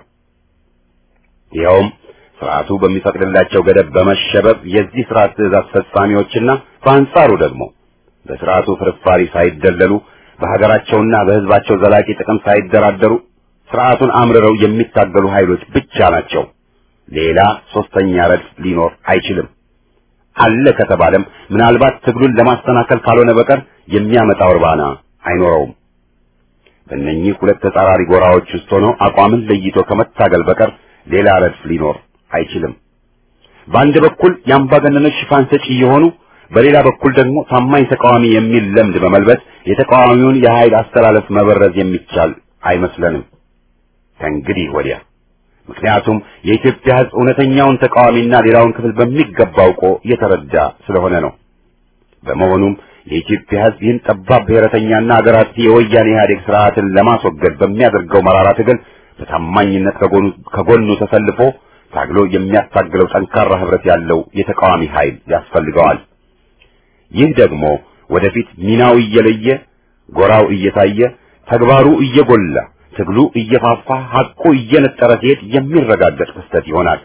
ይኸውም ስርዓቱ በሚፈቅድላቸው ገደብ በመሸበብ የዚህ ስርዓት ትዕዛዝ ፈጻሚዎችና በአንጻሩ ደግሞ በስርዓቱ ፍርፋሪ ሳይደለሉ በሀገራቸውና በሕዝባቸው ዘላቂ ጥቅም ሳይደራደሩ ስርዓቱን አምርረው የሚታገሉ ኃይሎች ብቻ ናቸው። ሌላ ሶስተኛ ረድፍ ሊኖር አይችልም። አለ ከተባለም ምናልባት ትግሉን ለማስተናከል ካልሆነ በቀር የሚያመጣው እርባና አይኖረውም። በእነኚህ ሁለት ተጻራሪ ጎራዎች ውስጥ ሆኖ አቋምን ለይቶ ከመታገል በቀር ሌላ ረድፍ ሊኖር አይችልም። በአንድ በኩል የአምባገነኖች ሽፋን ሰጪ የሆኑ በሌላ በኩል ደግሞ ታማኝ ተቃዋሚ የሚል ለምድ በመልበስ የተቃዋሚውን የኃይል አስተላለፍ መበረዝ የሚቻል አይመስለንም ከእንግዲህ ወዲያ። ምክንያቱም የኢትዮጵያ ሕዝብ እውነተኛውን ተቃዋሚና ሌላውን ክፍል በሚገባ አውቆ የተረዳ ስለሆነ ነው። በመሆኑም የኢትዮጵያ ሕዝብ ይህን ጠባብ ብሔረተኛና አገራት የወያኔ ኢህአዴግ ስርዓትን ለማስወገድ በሚያደርገው መራራ ትግል በታማኝነት ከጎኑ ከጎኑ ተሰልፎ ታግሎ የሚያታግለው ጠንካራ ህብረት ያለው የተቃዋሚ ኃይል ያስፈልገዋል። ይህ ደግሞ ወደፊት ሚናው እየለየ ጎራው እየታየ ተግባሩ እየጎላ ትግሉ እየፋፋ ሐቁ እየነጠረ ሲሄድ የሚረጋገጥ ክስተት ይሆናል።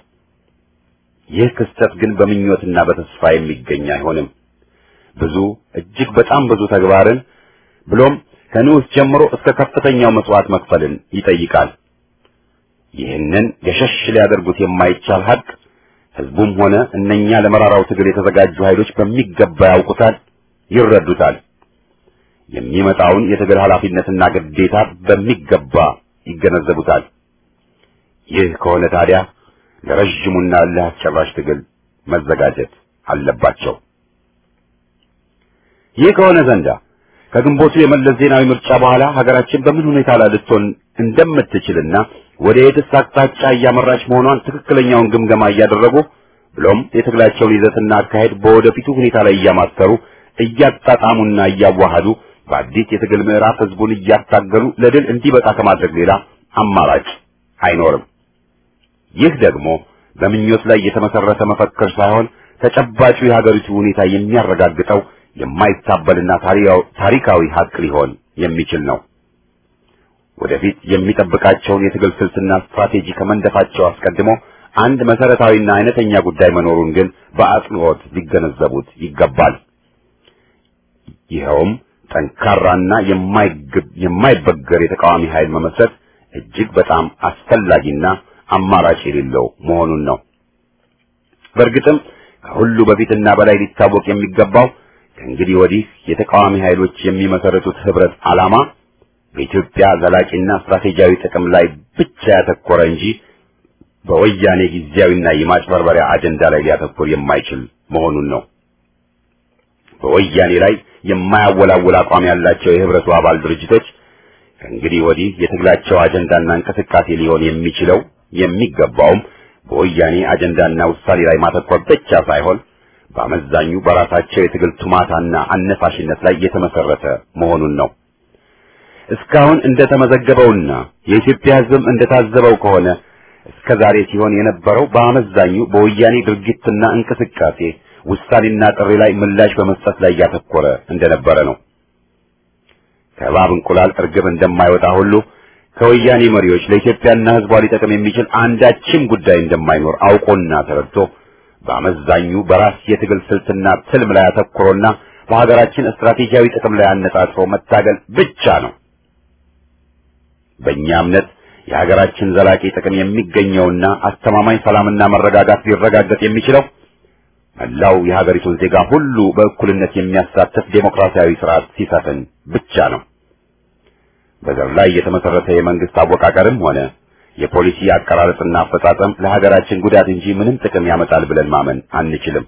ይህ ክስተት ግን በምኞትና በተስፋ የሚገኝ አይሆንም። ብዙ እጅግ በጣም ብዙ ተግባርን ብሎም ከንዑስ ጀምሮ እስከ ከፍተኛው መስዋዕት መክፈልን ይጠይቃል። ይህንን ገሸሽ ሊያደርጉት የማይቻል ሐቅ ህዝቡም ሆነ እነኛ ለመራራው ትግል የተዘጋጁ ኃይሎች በሚገባ ያውቁታል፣ ይረዱታል። የሚመጣውን የትግል ኃላፊነትና ግዴታ በሚገባ ይገነዘቡታል። ይህ ከሆነ ታዲያ ለረጅሙና ለአስጨራሽ ትግል መዘጋጀት አለባቸው። ይህ ከሆነ ዘንዳ ከግንቦቱ የመለስ ዜናዊ ምርጫ በኋላ ሀገራችን በምን ሁኔታ ላይ ልትሆን እንደምትችልና ወደ የትስ አቅጣጫ እያመራች መሆኗን ትክክለኛውን ግምገማ እያደረጉ ብሎም የትግላቸውን ይዘትና አካሄድ በወደፊቱ ሁኔታ ላይ እያማተሩ እያጣጣሙና እያዋሃዱ በአዲስ የትግል ምዕራፍ ህዝቡን እያታገሉ ለድል እንዲበቃ ከማድረግ ሌላ አማራጭ አይኖርም። ይህ ደግሞ በምኞት ላይ የተመሰረተ መፈክር ሳይሆን ተጨባጩ የሀገሪቱ ሁኔታ የሚያረጋግጠው የማይታበልና ታሪካዊ ሀቅ ሊሆን የሚችል ነው። ወደፊት የሚጠብቃቸውን የትግል ስልትና ስትራቴጂ ከመንደፋቸው አስቀድሞ አንድ መሰረታዊና አይነተኛ ጉዳይ መኖሩን ግን በአጽንኦት ሊገነዘቡት ይገባል። ይኸውም ጠንካራና የማይበገር የተቃዋሚ ኃይል መመስረት እጅግ በጣም አስፈላጊና አማራጭ የሌለው መሆኑን ነው። በእርግጥም ከሁሉ በፊትና በላይ ሊታወቅ የሚገባው ከእንግዲህ ወዲህ የተቃዋሚ ኃይሎች የሚመሰረቱት ህብረት ዓላማ በኢትዮጵያ ዘላቂና ስትራቴጂያዊ ጥቅም ላይ ብቻ ያተኮረ እንጂ በወያኔ ጊዜያዊና የማጭበርበሪያ አጀንዳ ላይ ሊያተኩር የማይችል መሆኑን ነው። በወያኔ ላይ የማያወላውል አቋም ያላቸው የህብረቱ አባል ድርጅቶች ከእንግዲህ ወዲህ የትግላቸው አጀንዳና እንቅስቃሴ ሊሆን የሚችለው የሚገባውም በወያኔ አጀንዳና ውሳኔ ላይ ማተኮር ብቻ ሳይሆን በአመዛኙ በራሳቸው የትግል ቱማታና አነሳሽነት ላይ የተመሰረተ መሆኑን ነው። እስካሁን እንደተመዘገበውና የኢትዮጵያ ህዝብም እንደታዘበው ከሆነ እስከዛሬ ሲሆን የነበረው በአመዛኙ በወያኔ ድርጊትና እንቅስቃሴ ውሳኔና ጥሪ ላይ ምላሽ በመስጠት ላይ ያተኮረ እንደነበረ ነው። ከእባብ እንቁላል እርግብ እንደማይወጣ ሁሉ ከወያኔ መሪዎች ለኢትዮጵያና ህዝቧ ሊጠቅም የሚችል አንዳችም ጉዳይ እንደማይኖር አውቆና ተረድቶ በአመዛኙ በራስ የትግል ስልትና ትልም ላይ አተኩሮና በሀገራችን ስትራቴጂያዊ ጥቅም ላይ አነጣጥሮ መታገል ብቻ ነው። በእኛ እምነት የሀገራችን ዘላቂ ጥቅም የሚገኘውና አስተማማኝ ሰላምና መረጋጋት ሊረጋገጥ የሚችለው መላው የሀገሪቱን ዜጋ ሁሉ በእኩልነት የሚያሳትፍ ዴሞክራሲያዊ ስርዓት ሲሰፍን ብቻ ነው። በዘር ላይ የተመሰረተ የመንግስት አወቃቀርም ሆነ የፖሊሲ አቀራረጽና አፈጻጸም ለሀገራችን ጉዳት እንጂ ምንም ጥቅም ያመጣል ብለን ማመን አንችልም።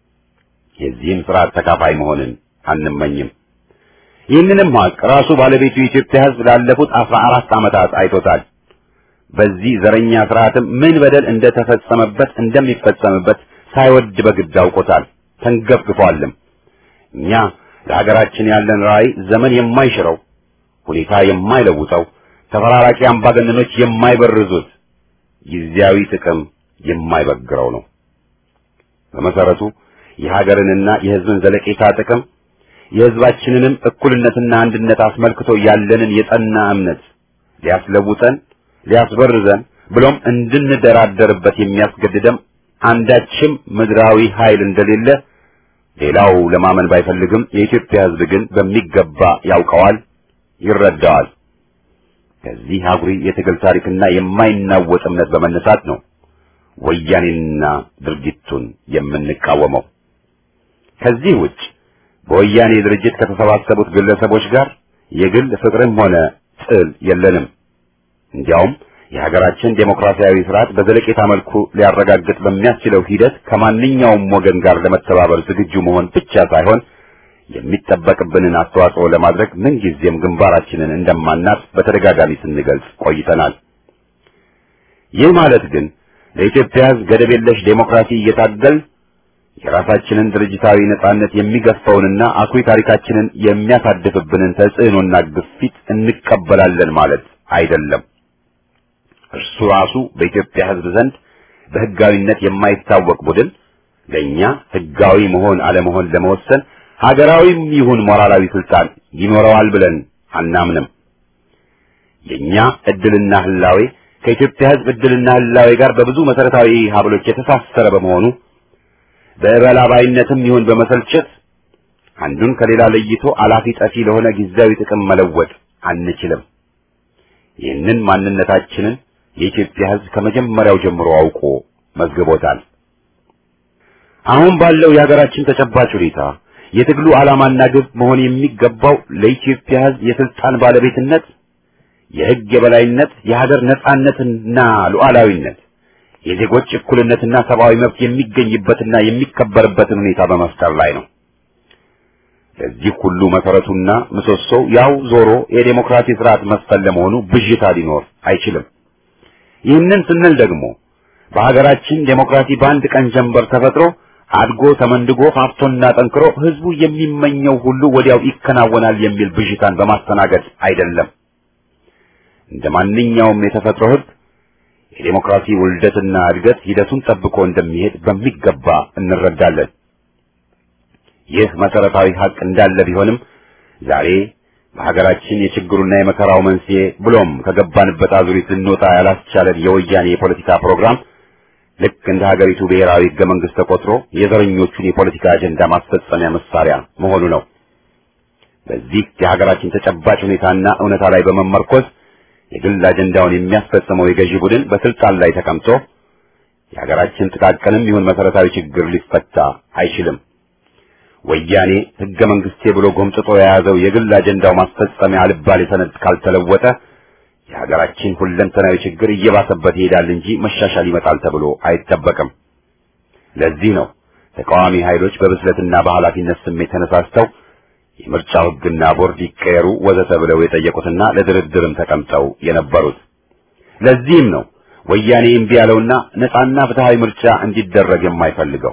የዚህም ስርዓት ተካፋይ መሆንን አንመኝም። ይህንንም ሀቅ ራሱ ባለቤቱ የኢትዮጵያ ህዝብ ላለፉት አስራ አራት ዓመታት አይቶታል። በዚህ ዘረኛ ስርዓትም ምን በደል እንደተፈጸመበት እንደሚፈጸምበት ሳይወድ በግድ አውቆታል፣ ተንገፍግፏልም። እኛ ለሀገራችን ያለን ራዕይ ዘመን የማይሽረው ሁኔታ የማይለውጠው ተፈራራቂ አምባገነኖች የማይበርዙት ጊዜያዊ ጥቅም የማይበግረው ነው። በመሰረቱ የሀገርንና የህዝብን ዘለቄታ ጥቅም የህዝባችንንም እኩልነትና አንድነት አስመልክቶ ያለንን የጸና እምነት ሊያስለውጠን ሊያስበርዘን ብሎም እንድንደራደርበት የሚያስገድደም አንዳችም ምድራዊ ኃይል እንደሌለ ሌላው ለማመን ባይፈልግም የኢትዮጵያ ህዝብ ግን በሚገባ ያውቀዋል፣ ይረዳዋል። ከዚህ አጉሪ የትግል ታሪክና የማይናወጥ እምነት በመነሳት ነው ወያኔንና ድርጊቱን የምንቃወመው። ከዚህ ውጭ በወያኔ ድርጅት ከተሰባሰቡት ግለሰቦች ጋር የግል ፍቅርም ሆነ ጥል የለንም። እንዲያውም የሀገራችን ዴሞክራሲያዊ ስርዓት በዘለቄታ መልኩ ሊያረጋግጥ በሚያስችለው ሂደት ከማንኛውም ወገን ጋር ለመተባበር ዝግጁ መሆን ብቻ ሳይሆን የሚጠበቅብንን አስተዋጽኦ ለማድረግ ምንጊዜም ግንባራችንን እንደማናት በተደጋጋሚ ስንገልጽ ቆይተናል። ይህ ማለት ግን ለኢትዮጵያ ህዝብ ገደብ የለሽ ዴሞክራሲ እየታገል የራሳችንን ድርጅታዊ ነጻነት የሚገፋውንና አኩሪ ታሪካችንን የሚያሳድፍብንን ተጽዕኖና ግፊት እንቀበላለን ማለት አይደለም። እርሱ ራሱ በኢትዮጵያ ህዝብ ዘንድ በህጋዊነት የማይታወቅ ቡድን ለኛ ህጋዊ መሆን አለመሆን ለመወሰን ሀገራዊም ይሁን ሞራላዊ ስልጣን ይኖረዋል ብለን አናምንም። የኛ እድልና ህላዌ ከኢትዮጵያ ህዝብ እድልና ህላዌ ጋር በብዙ መሰረታዊ ሀብሎች የተሳሰረ በመሆኑ በበላባይነትም ይሁን በመሰልቸት አንዱን ከሌላ ለይቶ አላፊ ጠፊ ለሆነ ጊዜያዊ ጥቅም መለወጥ አንችልም። ይህንን ማንነታችንን የኢትዮጵያ ህዝብ ከመጀመሪያው ጀምሮ አውቆ መዝግቦታል። አሁን ባለው የሀገራችን ተጨባጭ ሁኔታ የትግሉ ዓላማና ግብ መሆን የሚገባው ለኢትዮጵያ ህዝብ የስልጣን ባለቤትነት፣ የህግ የበላይነት፣ የሀገር ነጻነትና ሉዓላዊነት፣ የዜጎች እኩልነትና ሰብአዊ መብት የሚገኝበትና የሚከበርበትን ሁኔታ በመፍጠር ላይ ነው። ለዚህ ሁሉ መሰረቱና ምሰሶው ያው ዞሮ የዴሞክራሲ ስርዓት መስፈን ለመሆኑ ብዥታ ሊኖር አይችልም። ይህንን ስንል ደግሞ በሀገራችን ዴሞክራሲ በአንድ ቀን ጀንበር ተፈጥሮ አድጎ ተመንድጎ ፋፍቶና ጠንክሮ ህዝቡ የሚመኘው ሁሉ ወዲያው ይከናወናል የሚል ብዥታን በማስተናገድ አይደለም። እንደ ማንኛውም የተፈጥሮ ህግ የዲሞክራሲ ውልደትና እድገት ሂደቱን ጠብቆ እንደሚሄድ በሚገባ እንረዳለን። ይህ መሰረታዊ ሀቅ እንዳለ ቢሆንም ዛሬ በሀገራችን የችግሩና የመከራው መንስኤ ብሎም ከገባንበት አዙሪት ልንወጣ ያላስቻለን የወያኔ የፖለቲካ ፕሮግራም ልክ እንደ ሀገሪቱ ብሔራዊ ሕገ መንግስት ተቆጥሮ የዘረኞቹን የፖለቲካ አጀንዳ ማስፈጸሚያ መሳሪያ መሆኑ ነው። በዚህ የሀገራችን ተጨባጭ ሁኔታና እውነታ ላይ በመመርኮዝ የግል አጀንዳውን የሚያስፈጽመው የገዢ ቡድን በስልጣን ላይ ተቀምጦ የሀገራችን ጥቃቅንም ይሁን መሰረታዊ ችግር ሊፈታ አይችልም። ወያኔ ሕገ መንግስቴ ብሎ ጎምጥጦ የያዘው የግል አጀንዳው ማስፈጸሚያ አልባሌ ሰነድ ካልተለወጠ የሀገራችን ሁለንተናዊ ችግር እየባሰበት ይሄዳል እንጂ መሻሻል ይመጣል ተብሎ አይጠበቅም። ለዚህ ነው ተቃዋሚ ኃይሎች በብስለትና በኃላፊነት ስሜት ተነሳስተው የምርጫው ሕግና ቦርድ ይቀየሩ ወዘተ ብለው የጠየቁትና ለድርድርም ተቀምጠው የነበሩት። ለዚህም ነው ወያኔ እምቢ ያለውና ነፃና ፍትሃዊ ምርጫ እንዲደረግ የማይፈልገው።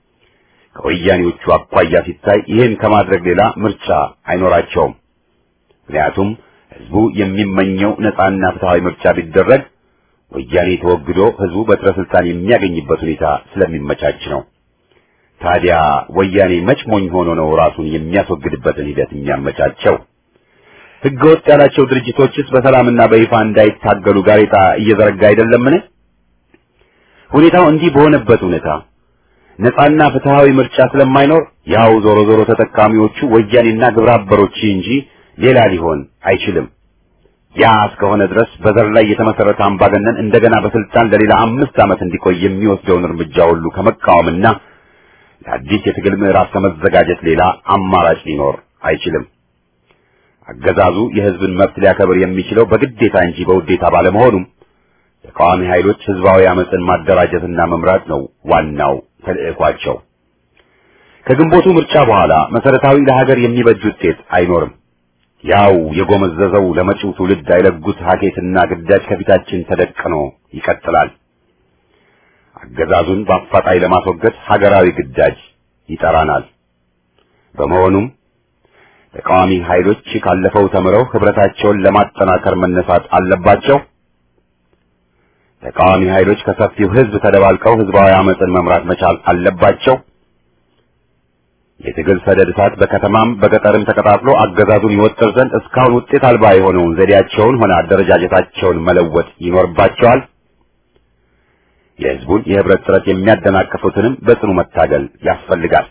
ከወያኔዎቹ አኳያ ሲታይ ይህን ከማድረግ ሌላ ምርጫ አይኖራቸውም። ምክንያቱም ህዝቡ የሚመኘው ነፃና ፍትሃዊ ምርጫ ቢደረግ ወያኔ ተወግዶ ህዝቡ በትረ ስልጣን የሚያገኝበት ሁኔታ ስለሚመቻች ነው። ታዲያ ወያኔ መች ሞኝ ሆኖ ነው ራሱን የሚያስወግድበትን ሂደት የሚያመቻቸው? ህገወጥ ያላቸው ድርጅቶችስ በሰላምና በይፋ እንዳይታገሉ ጋሬጣ እየዘረጋ አይደለምን? ሁኔታው እንዲህ በሆነበት ሁኔታ ነፃና ፍትሃዊ ምርጫ ስለማይኖር ያው ዞሮ ዞሮ ተጠቃሚዎቹ ወያኔና ግብረ አበሮች እንጂ ሌላ ሊሆን አይችልም። ያ እስከሆነ ድረስ በዘር ላይ የተመሰረተ አምባገነን እንደገና በስልጣን ለሌላ አምስት ዓመት እንዲቆይ የሚወስደውን እርምጃ ሁሉ ከመቃወምና ለአዲስ የትግል ምዕራፍ ከመዘጋጀት ሌላ አማራጭ ሊኖር አይችልም። አገዛዙ የህዝብን መብት ሊያከብር የሚችለው በግዴታ እንጂ በውዴታ ባለመሆኑም ተቃዋሚ ኃይሎች ህዝባዊ አመጽን ማደራጀትና መምራት ነው ዋናው ተልዕኳቸው። ከግንቦቱ ምርጫ በኋላ መሰረታዊ ለሀገር የሚበጅ ውጤት አይኖርም። ያው የጎመዘዘው ለመጪው ትውልድ አይለጉት ሀኬትና ግዳጅ ከፊታችን ተደቅኖ ይቀጥላል። አገዛዙን በአፋጣኝ ለማስወገድ ሀገራዊ ግዳጅ ይጠራናል። በመሆኑም ተቃዋሚ ኃይሎች ካለፈው ተምረው ህብረታቸውን ለማጠናከር መነሳት አለባቸው። ተቃዋሚ ኃይሎች ከሰፊው ህዝብ ተደባልቀው ህዝባዊ አመጽን መምራት መቻል አለባቸው። የትግል ሰደድ እሳት በከተማም በገጠርም ተቀጣጥሎ አገዛዙን ይወጥር ዘንድ እስካሁን ውጤት አልባ የሆነውን ዘዴያቸውን ሆነ አደረጃጀታቸውን መለወጥ ይኖርባቸዋል። የህዝቡን የህብረት ጥረት የሚያደናቅፉትንም በጽኑ መታገል ያስፈልጋል።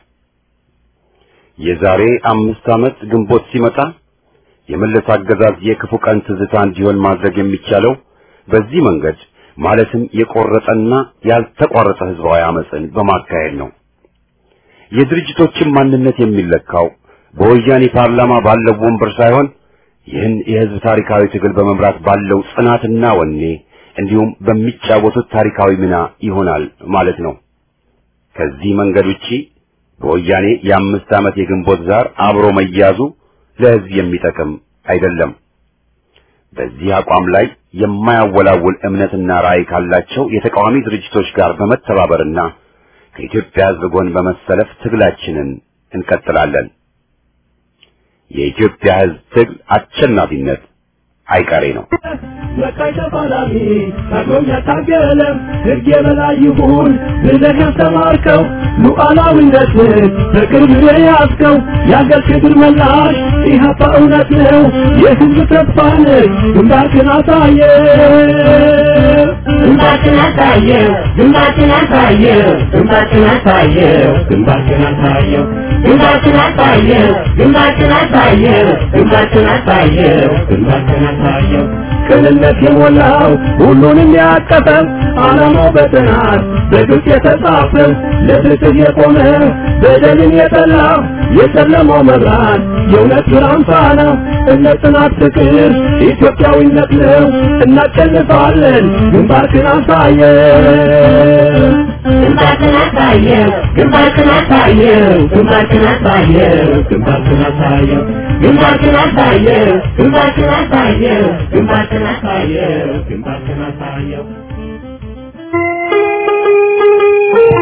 የዛሬ አምስት ዓመት ግንቦት ሲመጣ የመለስ አገዛዝ የክፉ ቀን ትዝታ እንዲሆን ማድረግ የሚቻለው በዚህ መንገድ ማለትም የቆረጠና ያልተቋረጠ ህዝባዊ አመጽን በማካሄድ ነው። የድርጅቶችን ማንነት የሚለካው በወያኔ ፓርላማ ባለው ወንበር ሳይሆን ይህን የህዝብ ታሪካዊ ትግል በመምራት ባለው ጽናትና ወኔ እንዲሁም በሚጫወቱት ታሪካዊ ሚና ይሆናል ማለት ነው። ከዚህ መንገድ ውጪ በወያኔ የአምስት ዓመት የግንቦት ዛር አብሮ መያዙ ለህዝብ የሚጠቅም አይደለም። በዚህ አቋም ላይ የማያወላውል እምነትና ራዕይ ካላቸው የተቃዋሚ ድርጅቶች ጋር በመተባበርና ከኢትዮጵያ ህዝብ ጎን በመሰለፍ ትግላችንን እንቀጥላለን። የኢትዮጵያ ህዝብ ትግል አሸናፊነት አይቀሬ ነው። በቃይ ተፋላሚ ታግሎም ያታገለ ሕግ የበላይ ይሁን ብለህ ያስተማርከው ሉዓላዊነትን በቅርብ ያዝከው የአገር ክብር መላሽ ኢህአፓ እውነት ነው የህዝብ ተስፋ ነህ ግንባርህን አሳየ ግንባርህን አሳየ ግንባርህን አሳየ ግንባርህን አሳየ ግንባርህን አሳየ ግንባርህን አሳየ ግንባርህን አሳየ ግንባርህን አሳየ ግንባርህን አሳየ ቅንነት የሞላው ሁሉንም ያቀፈ ዓላማው በጽናት በግልጽ የተጻፈ ለፍትህ የቆመ በደልን የጠላ የጨለማው መብራት የእውነት ብርሃን ፋና እምነት፣ ጽናት፣ ፍቅር ኢትዮጵያዊነት ነው። እናሸንፋለን። ግንባርህን አሳየ ግንባርህን አሳየ ግንባርህን አሳየ ግንባርህን አሳየ ግንባርህን አሳየ ግንባርህን አሳየ ግንባርህን አሳየ ግንባርህን አሳየ ግንባርህን አሳየ